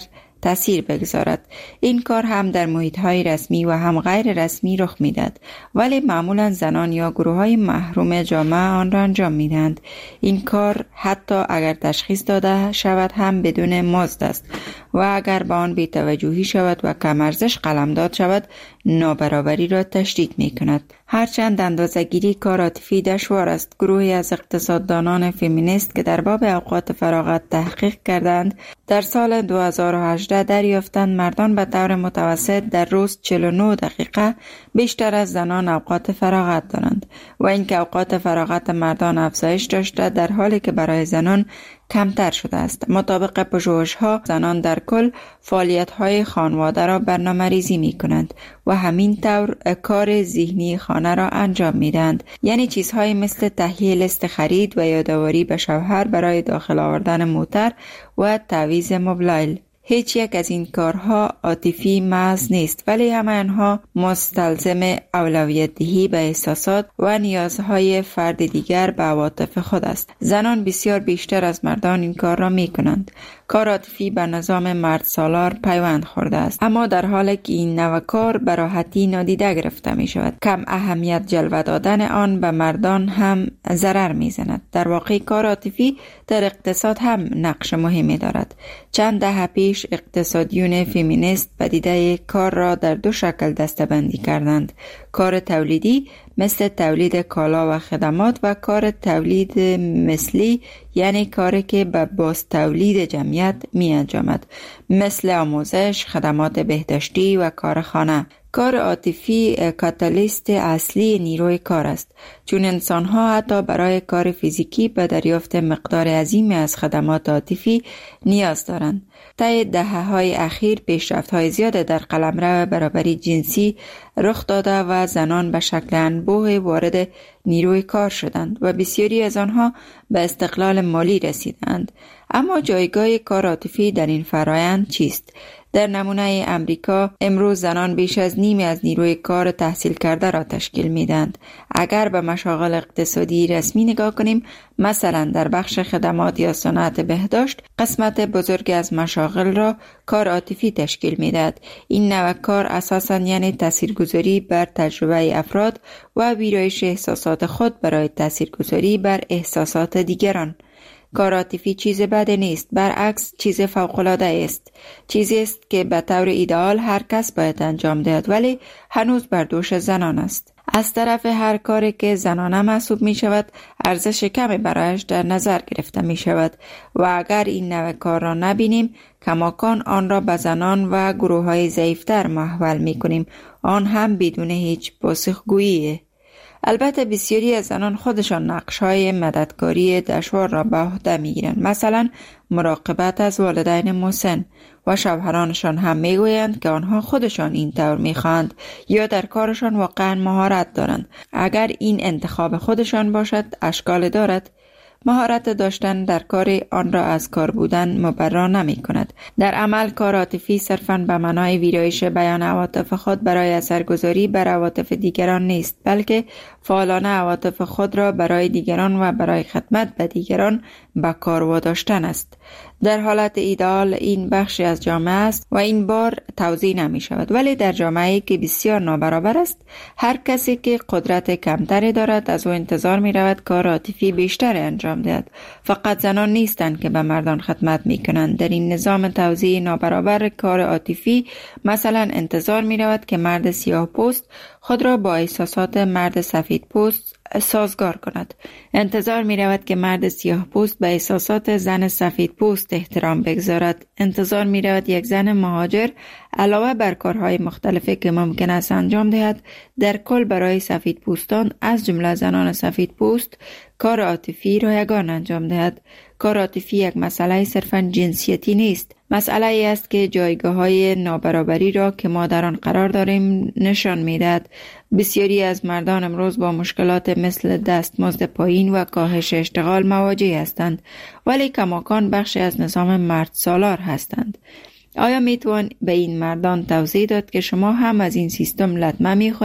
تأثیر بگذارد. این کار هم در محیط‌های رسمی و هم غیر رسمی رخ می‌دهد، ولی معمولاً زنان یا گروه‌های محروم جامعه آن را انجام می‌دهند. این کار حتی اگر تشخیص داده شود هم بدون مزد است و اگر به آن بی‌توجهی شود و کم ارزش قلمداد شود، نابرابری را تشدید می‌کند. هرچند اندازه‌گیری کار عاطفی دشوار است، گروهی از اقتصاددانان فمینیست که در باب اوقات فراغت تحقیق کردند در سال 2018 دریافتند مردان به طور متوسط در روز 49 دقیقه بیشتر از زنان اوقات فراغت دارند و اینکه اوقات فراغت مردان افزایش داشته در حالی که برای زنان کمتر شده است. مطابق پژوهش‌ها زنان در کل فعالیت‌های خانواده را برنامه‌ریزی می‌کنند و همین طور کار ذهنی خانه را انجام می‌دهند، یعنی چیزهایی مثل تهیه لیست خرید و یادآوری به شوهر برای داخل آوردن موتر و تعویض موبایل. هیچ یک از این کارها عاطفی محض نیست، ولی همه آنها مستلزم اولویت دهی به احساسات و نیازهای فرد دیگر به عواطف خود است. زنان بسیار بیشتر از مردان این کار را می کنند. کار عاطفی به نظام مرد سالار پیوند خورده است، اما در حالی که این نوع کار به راحتی نادیده گرفته می شود، کم اهمیت جلوه دادن آن به مردان هم ضرر می زند. در واقع کار عاطفی در اقتصاد هم نقش مهمی دارد. چند دهه پیش اقتصادیون فمینیست پدیده کار را در دو شکل دسته‌بندی کردند: کار تولیدی مثل تولید کالا و خدمات و کار تولید مثلی، یعنی کاری که به باز تولید جمعیت می انجامد، مثل آموزش، خدمات بهداشتی و کار خانه. کار عاطفی کاتالیست اصلی نیروی کار است، چون انسان‌ها حتی برای کار فیزیکی به دریافت مقدار عظیمی از خدمات عاطفی نیاز دارند. طی دهه‌های اخیر پیشرفت‌های زیاد در قلمرو برابری جنسی رخ داده و زنان به شکل انبوه وارد نیروی کار شدند و بسیاری از آنها به استقلال مالی رسیدند. اما جایگاه کار عاطفی در این فرایند چیست؟ در نمونه امریکا امروز زنان بیش از نیمی از نیروی کار تحصیل کرده را تشکیل میدند. اگر به مشاغل اقتصادی رسمی نگاه کنیم، مثلا در بخش خدمات یا صنعت بهداشت، قسمت بزرگ از مشاغل را کار عاطفی تشکیل میدهد. این نوع کار اساساً یعنی تاثیرگذاری بر تجربه افراد و ویرایش احساسات خود برای تاثیرگذاری بر احساسات دیگران. کار عاطفی چیز بدی نیست، برعکس چیز فوق‌العاده است. چیزی است که به طور ایدئال هر کس باید انجام دهد، ولی هنوز بر دوش زنان است. از طرف هر کاری که زنانه محسوب می شود ارزش کمی برایش در نظر گرفته می شود و اگر این نوع کار را نبینیم کماکان آن را به زنان و گروه های ضعیفتر محول می کنیم، آن هم بدون هیچ پاسخگویی. البته بسیاری از زنان خودشان نقش‌های مددکاری دشوار را به عهده می‌گیرند، مثلا مراقبت از والدین مسن، و شوهرانشان هم میگویند که آنها خودشان این طور می‌خواهند یا در کارشان واقعا مهارت دارند. اگر این انتخاب خودشان باشد اشکال دارد. مهارت داشتن در کار آن را از کار بودن مبرا نمی کند. در عمل کار عاطفی صرفاً به معنای ویرایش بیان عواطف خود برای اثرگذاری بر عواطف دیگران نیست، بلکه فعالانه عواطف خود را برای دیگران و برای خدمت به دیگران به کار واداشتن است. در حالت ایدئال این بخشی از جامعه است و این بار توزیع نمی شود، ولی در جامعه‌ای که بسیار نابرابر است، هر کسی که قدرت کمتری دارد از او انتظار می رود کار عاطفی بیشتر انجام دهد. فقط زنان نیستند که به مردان خدمت می کنند. در این نظام توزیع نابرابر کار عاطفی مثلا انتظار می رود که مرد سیاه پوست خود را با احساسات مرد سفید پوست سازگار کند. انتظار می رود که مرد سیاه پوست به احساسات زن سفید پوست احترام بگذارد. انتظار می رود یک زن مهاجر علاوه بر کارهای مختلفی که ممکن است انجام دهد، در کل برای سفید پوستان از جمله زنان سفید پوست کار عاطفی رایگان انجام دهد. کار عاطفی یک مسئله صرفاً جنسیتی نیست. مسئله ای است که جایگاه‌های نابرابری را که ما در آن قرار داریم نشان می‌دهد. بسیاری از مردان امروز با مشکلات مثل دستمزد پایین و کاهش اشتغال مواجه هستند، ولی کماکان بخشی از نظام مرد سالار هستند. آیا میتوان به این مردان توضیح داد که شما هم از این سیستم لطمه میخورید؟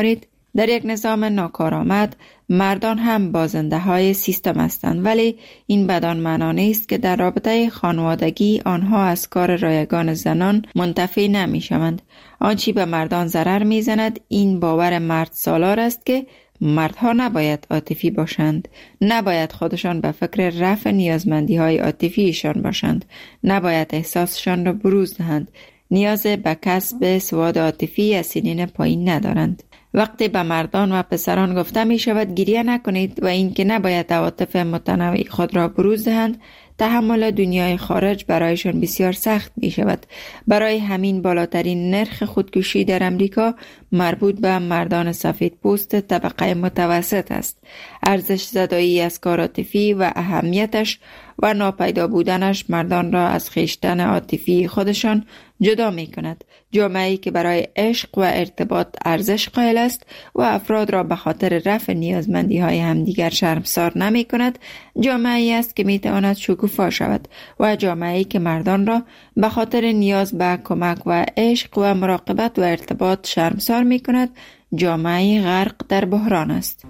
در یک نظام ناکارآمد مردان هم بازنده های سیستم هستند، ولی این بدان معنا نیست که در رابطه خانوادگی آنها از کار رایگان زنان منتفی نمی شوند. آنچه به مردان ضرر می زند این باور مرد سالار است که مردها نباید عاطفی باشند، نباید خودشان به فکر رفع نیازمندی های عاطفیشان باشند، نباید احساسشان را بروز دهند، نیاز به کسب سواد عاطفی از سنین پایین ندارند. وقتی به مردان و پسران گفته می شود گریه نکنید و اینکه نباید عواطف متنوع خود را بروز دهند، تحمل دنیای خارج برایشان بسیار سخت می شود. برای همین بالاترین نرخ خودکشی در امریکا مربوط به مردان سفید پوست طبقه متوسط است. ارزش زدایی از کار عاطفی و اهمیتش و ناپیدا بودنش مردان را از خویشتن عاطفی خودشان جدا می کند. جامعه‌ای که برای عشق و ارتباط ارزش قائل است و افراد را به خاطر رفع نیازمندی های همدیگر شرمسار نمی کند، جامعه‌ای است که می تواند شکوفا شود و جامعه‌ای که مردان را به خاطر نیاز به کمک و عشق و مراقبت و ارتباط شرمسار می کند، جامعه‌ای غرق در بحران است.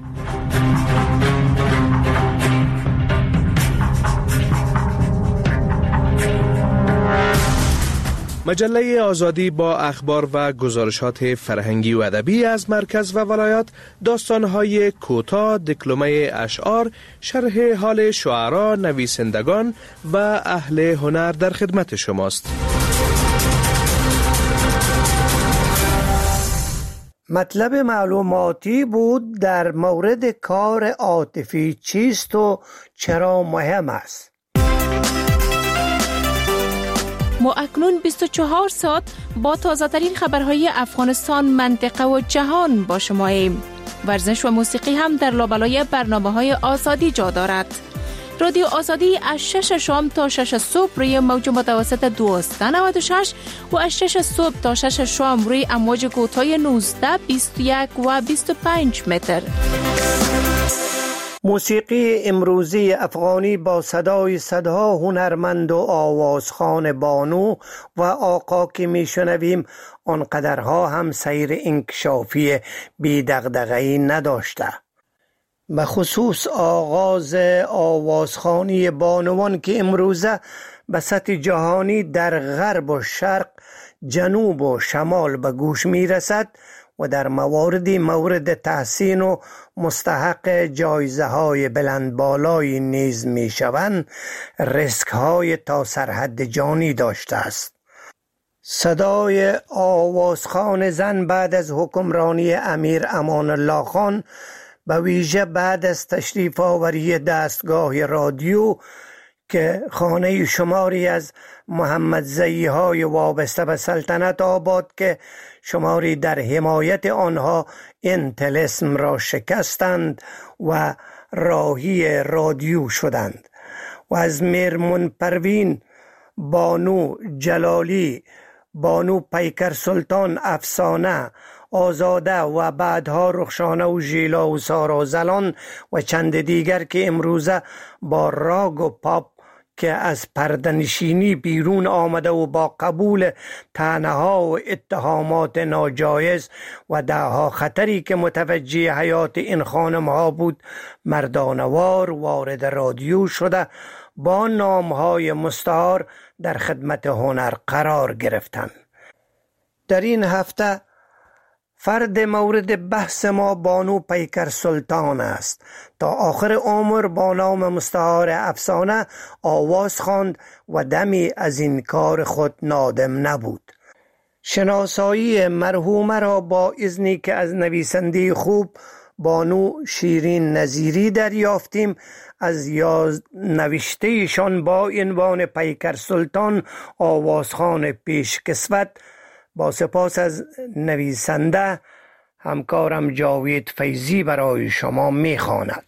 مجله آزادی با اخبار و گزارشات فرهنگی و ادبی از مرکز و ولایات، داستان‌های کوتاه، دکلمه اشعار، شرح حال شعرا، نویسندگان و اهل هنر در خدمت شماست. مطلب معلوماتی بود در مورد کار عاطفی چیست و چرا مهم است. ما اکنون 24 ساعت با تازه‌ترین خبرهای افغانستان، منطقه و جهان با شماییم. ورزش و موسیقی هم در لابلای برنامه‌های آزادی جا دارد. رادیو آزادی از 6 شام تا 6 صبح روی موج متوسط 1296 و از 6 صبح تا 6 شام روی امواج کوتاه 19، 21 و 25 متر. موسیقی امروزی افغانی با صداها هنرمند و آوازخوان بانو و آقا که میشنویم آنقدرها هم سیر انکشافی بی دغدغه‌ای نداشته. به خصوص آغاز آوازخوانی بانوان که امروزه به سطح جهانی در غرب و شرق، جنوب و شمال به گوش میرسد و در مواردی مورد تحسین و مستحق جایزه های بلند بالایی نیز می شوند، ریسک های تا سرحد جانی داشته است. صدای آوازخوان زن بعد از حکمرانی امیر امان الله خان، به ویژه بعد از تشریف آوری دستگاه رادیو که خانه شماری از محمدزئی های وابسته به سلطنت آباد که شماری در حمایت آنها این طلسم را شکستند و راهی رادیو شدند و از میرمن پروین، بانو جلالی، بانو پیکر سلطان، افسانه، آزاده و بعدها رخشانه و ژیلا و سارا زلان و چند دیگر که امروزه با راگ و پاپ که از پرده‌نشینی بیرون آمده و با قبول طعنه‌ها و اتهامات ناجایز و دهها خطری که متوجه حیات این خانم‌ها بود، مردانوار وارد رادیو شده با نام‌های مستعار در خدمت هنر قرار گرفتند. در این هفته فرد مورد بحث ما بانو پیکر سلطان است. تا آخر عمر با نام مستعار افسانه آواز خواند و دمی از این کار خود نادم نبود. شناسایی مرحومه را با اذنی که از نویسنده خوب بانو شیرین نظیری دریافتیم، از نوشتهشان با عنوان پیکر سلطان آوازخوان پیشکسوت، با سپاس از نویسنده همکارم جاوید فیضی برای شما میخواند.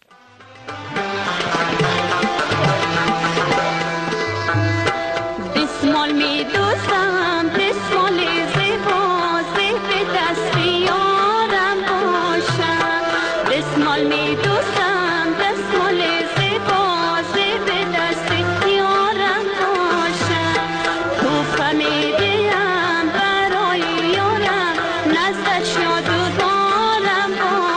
بسمال می دوستم، بسمال زیبا، زیب دست یارم باشم. بسمال می دوستم، بسمال زیبا، زیب دست یارم باشم. توفه می دیم برای یارم، نزدش یاد و دارم باشم.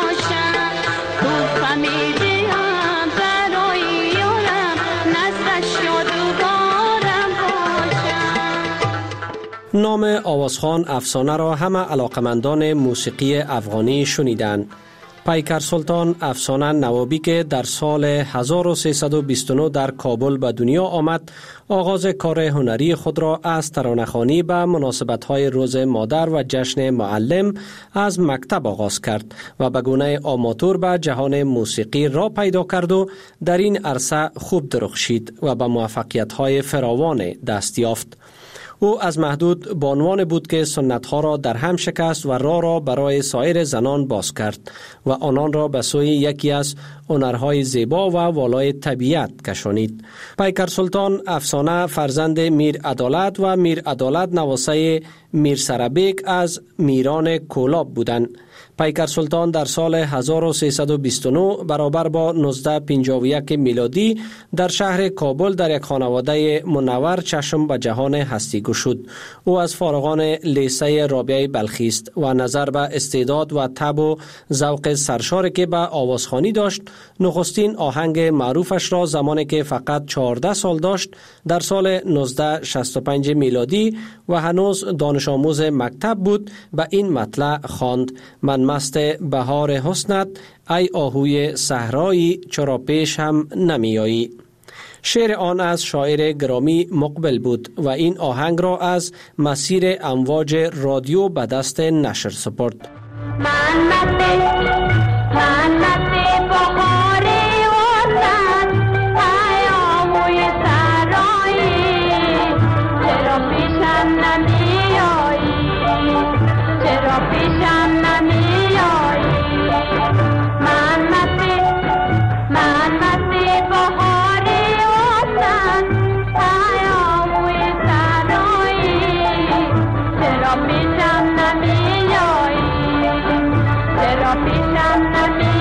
نام آوازخوان افسانه را همه علاقمندان موسیقی افغانی شنیدند. پیکر سلطان افسانه نوابی که در سال 1329 در کابل به دنیا آمد، آغاز کار هنری خود را از ترانه‌خوانی به مناسبت‌های روز مادر و جشن معلم از مکتب آغاز کرد و به گونه آماتور به جهان موسیقی را پیدا کرد و در این عرصه خوب درخشید و به موفقیت‌های فراوان دست یافت. او از محدود بانوان بود که سنت‌ها را در هم شکست و راه را برای سایر زنان باز کرد و آنان را به سوی یکی از هنرهای زیبا و والای طبیعت کشانید. پیکر سلطان افسانه فرزند میر عدالت و میر عدالت نواسه میر سربیک از میران کولاب بودند. پیکر سلطان در سال 1329 برابر با 1951 میلادی در شهر کابل در یک خانواده منور چشم به جهان هستی گشود. او از فارغان لیسه رابعه بلخی است و نظر به استعداد و تب و ذوق سرشاری که به آوازخوانی داشت، نخستین آهنگ معروفش را زمانی که فقط 14 سال داشت در سال 1965 میلادی و هنوز دانش آموز مکتب بود به این مطلع خواند: من مست بهار حسنت، ای آهوی صحرایی، چرا پیش هم نمیایی. شعر آن از شاعر گرامی مقبل بود و این آهنگ را از مسیر امواج رادیو به دست نشر سپرد. من مست بهار حسنت، ای آهوی صحرایی، چرا پیشم نمیایی، چرا پیشم نمیایی. من مست بهار حسنت، ای آهوی صحرایی، چرا پیشم نمیایی، چرا پیشم نمیایی.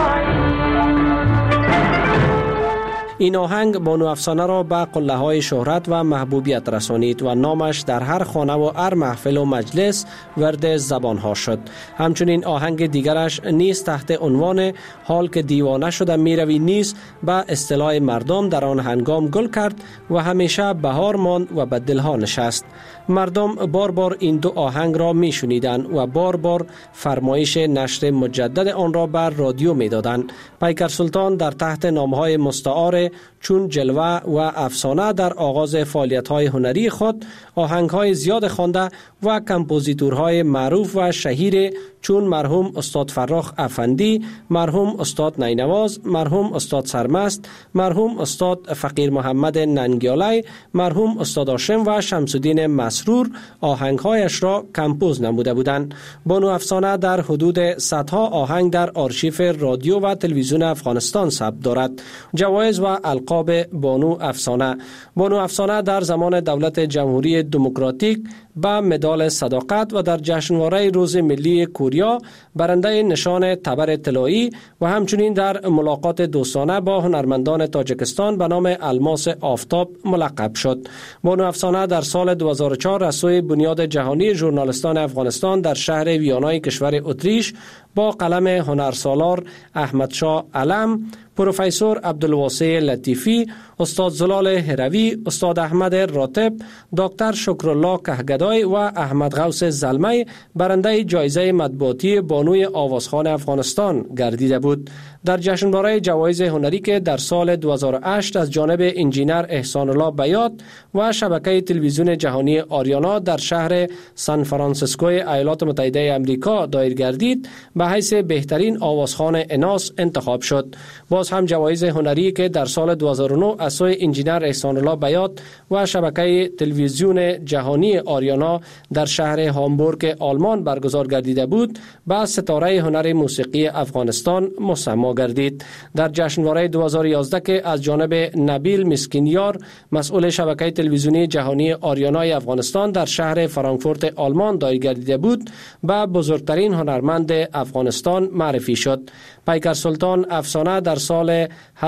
این آهنگ بانو افسانه را به قله‌های شهرت و محبوبیت رسانید و نامش در هر خانه و هر محفل و مجلس ورد زبانها شد. همچنین آهنگ دیگرش نیز تحت عنوان حال که دیوانه شده میروی نیز به اصطلاح مردم در آن هنگام گل کرد و همیشه بهار ماند و به دلها نشست. مردم بار بار این دو آهنگ را می شنیدند و بار بار فرمایش نشر مجدد آن را بر رادیو می دادند. پیکر سلطان در تحت نامهای مستعار چون جلوه و افسانه در آغاز فعالیت‌های هنری خود آهنگ‌های زیاد خوانده و کمپوزیتورهای معروف و شهیر چون مرحوم استاد فراخ افندی، مرحوم استاد نینواز، مرحوم استاد سرمست، مرحوم استاد فقیر محمد ننگیالی، مرحوم استاد هاشم و شمس الدین مسرور آهنگ‌هایش را کمپوز نموده بودند. بانو افسانه در حدود صدها آهنگ در آرشیف رادیو و تلویزیون افغانستان ثبت دارد. جوایز و القاب بانو افسانه: بانو افسانه در زمان دولت جمهوری دموکراتیک با مدال صداقت و در جشنواره روز ملی کوریا برنده نشان تبر طلایی و همچنین در ملاقات دوستانه با هنرمندان تاجیکستان به نام الماس آفتاب ملقب شد. بانو افسانه در سال 2004 رئیس بنیاد جهانی ژورنالیستان افغانستان در شهر ویانای کشور اتریش با قلم هنرسالار احمد شاه علم، پروفسور عبدالواسع لطیفی، استاد زلال هروی، استاد احمد راتب، دکتر شکرالله کهگدای و احمد غوث زلمی برنده جایزه مطبوعاتی بانوی آوازخوان افغانستان گردیده بود. در جشنواره جوایز هنری که در سال 2008 از جانب انجینر احسان الله بیات و شبکه تلویزیون جهانی آریانا در شهر سان فرانسیسکوی ایالات متحده آمریکا دایر گردید، به حیث بهترین آوازخوان اناث انتخاب شد. باز هم جوایز هنری که در سال 2009 از سوی انجینر احسان الله بیات و شبکه تلویزیون جهانی آریانا در شهر هامبورگ آلمان برگزار گردیده بود، به ستاره هنر موسیقی افغانستان مسما گردید. در جشنواره 2011 که از جانب نبیل مسکینیار مسئول شبکه تلویزیونی جهانی آریانای افغانستان در شهر فرانکفورت آلمان دایر گردیده بود، به بزرگترین هنرمند افغانستان معرفی شد. پیکر سلطان افسانه در سال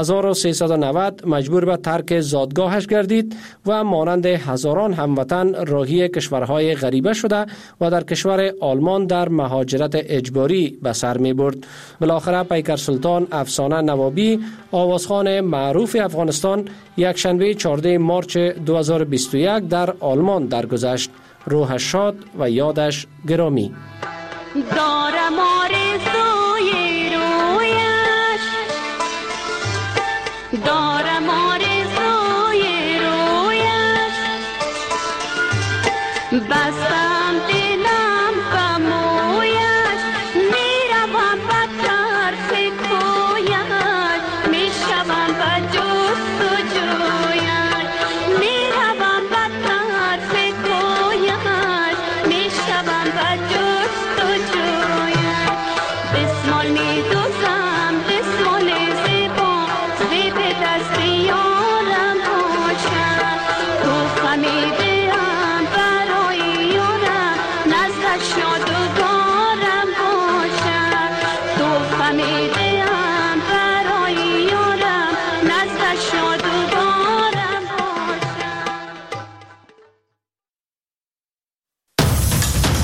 1390 مجبور به ترک زادگاهش گردید و مانند هزاران هموطن راهی کشورهای غریبه شده و در کشور آلمان در مهاجرت اجباری به سر می برد. بالاخره پیکر سلطان افسانه نوابی، آوازخوان معروف افغانستان، یک شنبه 14 مارچ 2021 در آلمان درگذشت. روحش شاد و یادش گرامی. دارم آرزوی رویش، دارم آرزوی رویش، بستم دلم به مویش، میروم به طرف کویش، میشوم به جست و جویش، میروم به طرف کویش، میشوم به جست و جویش، بسمال میدونم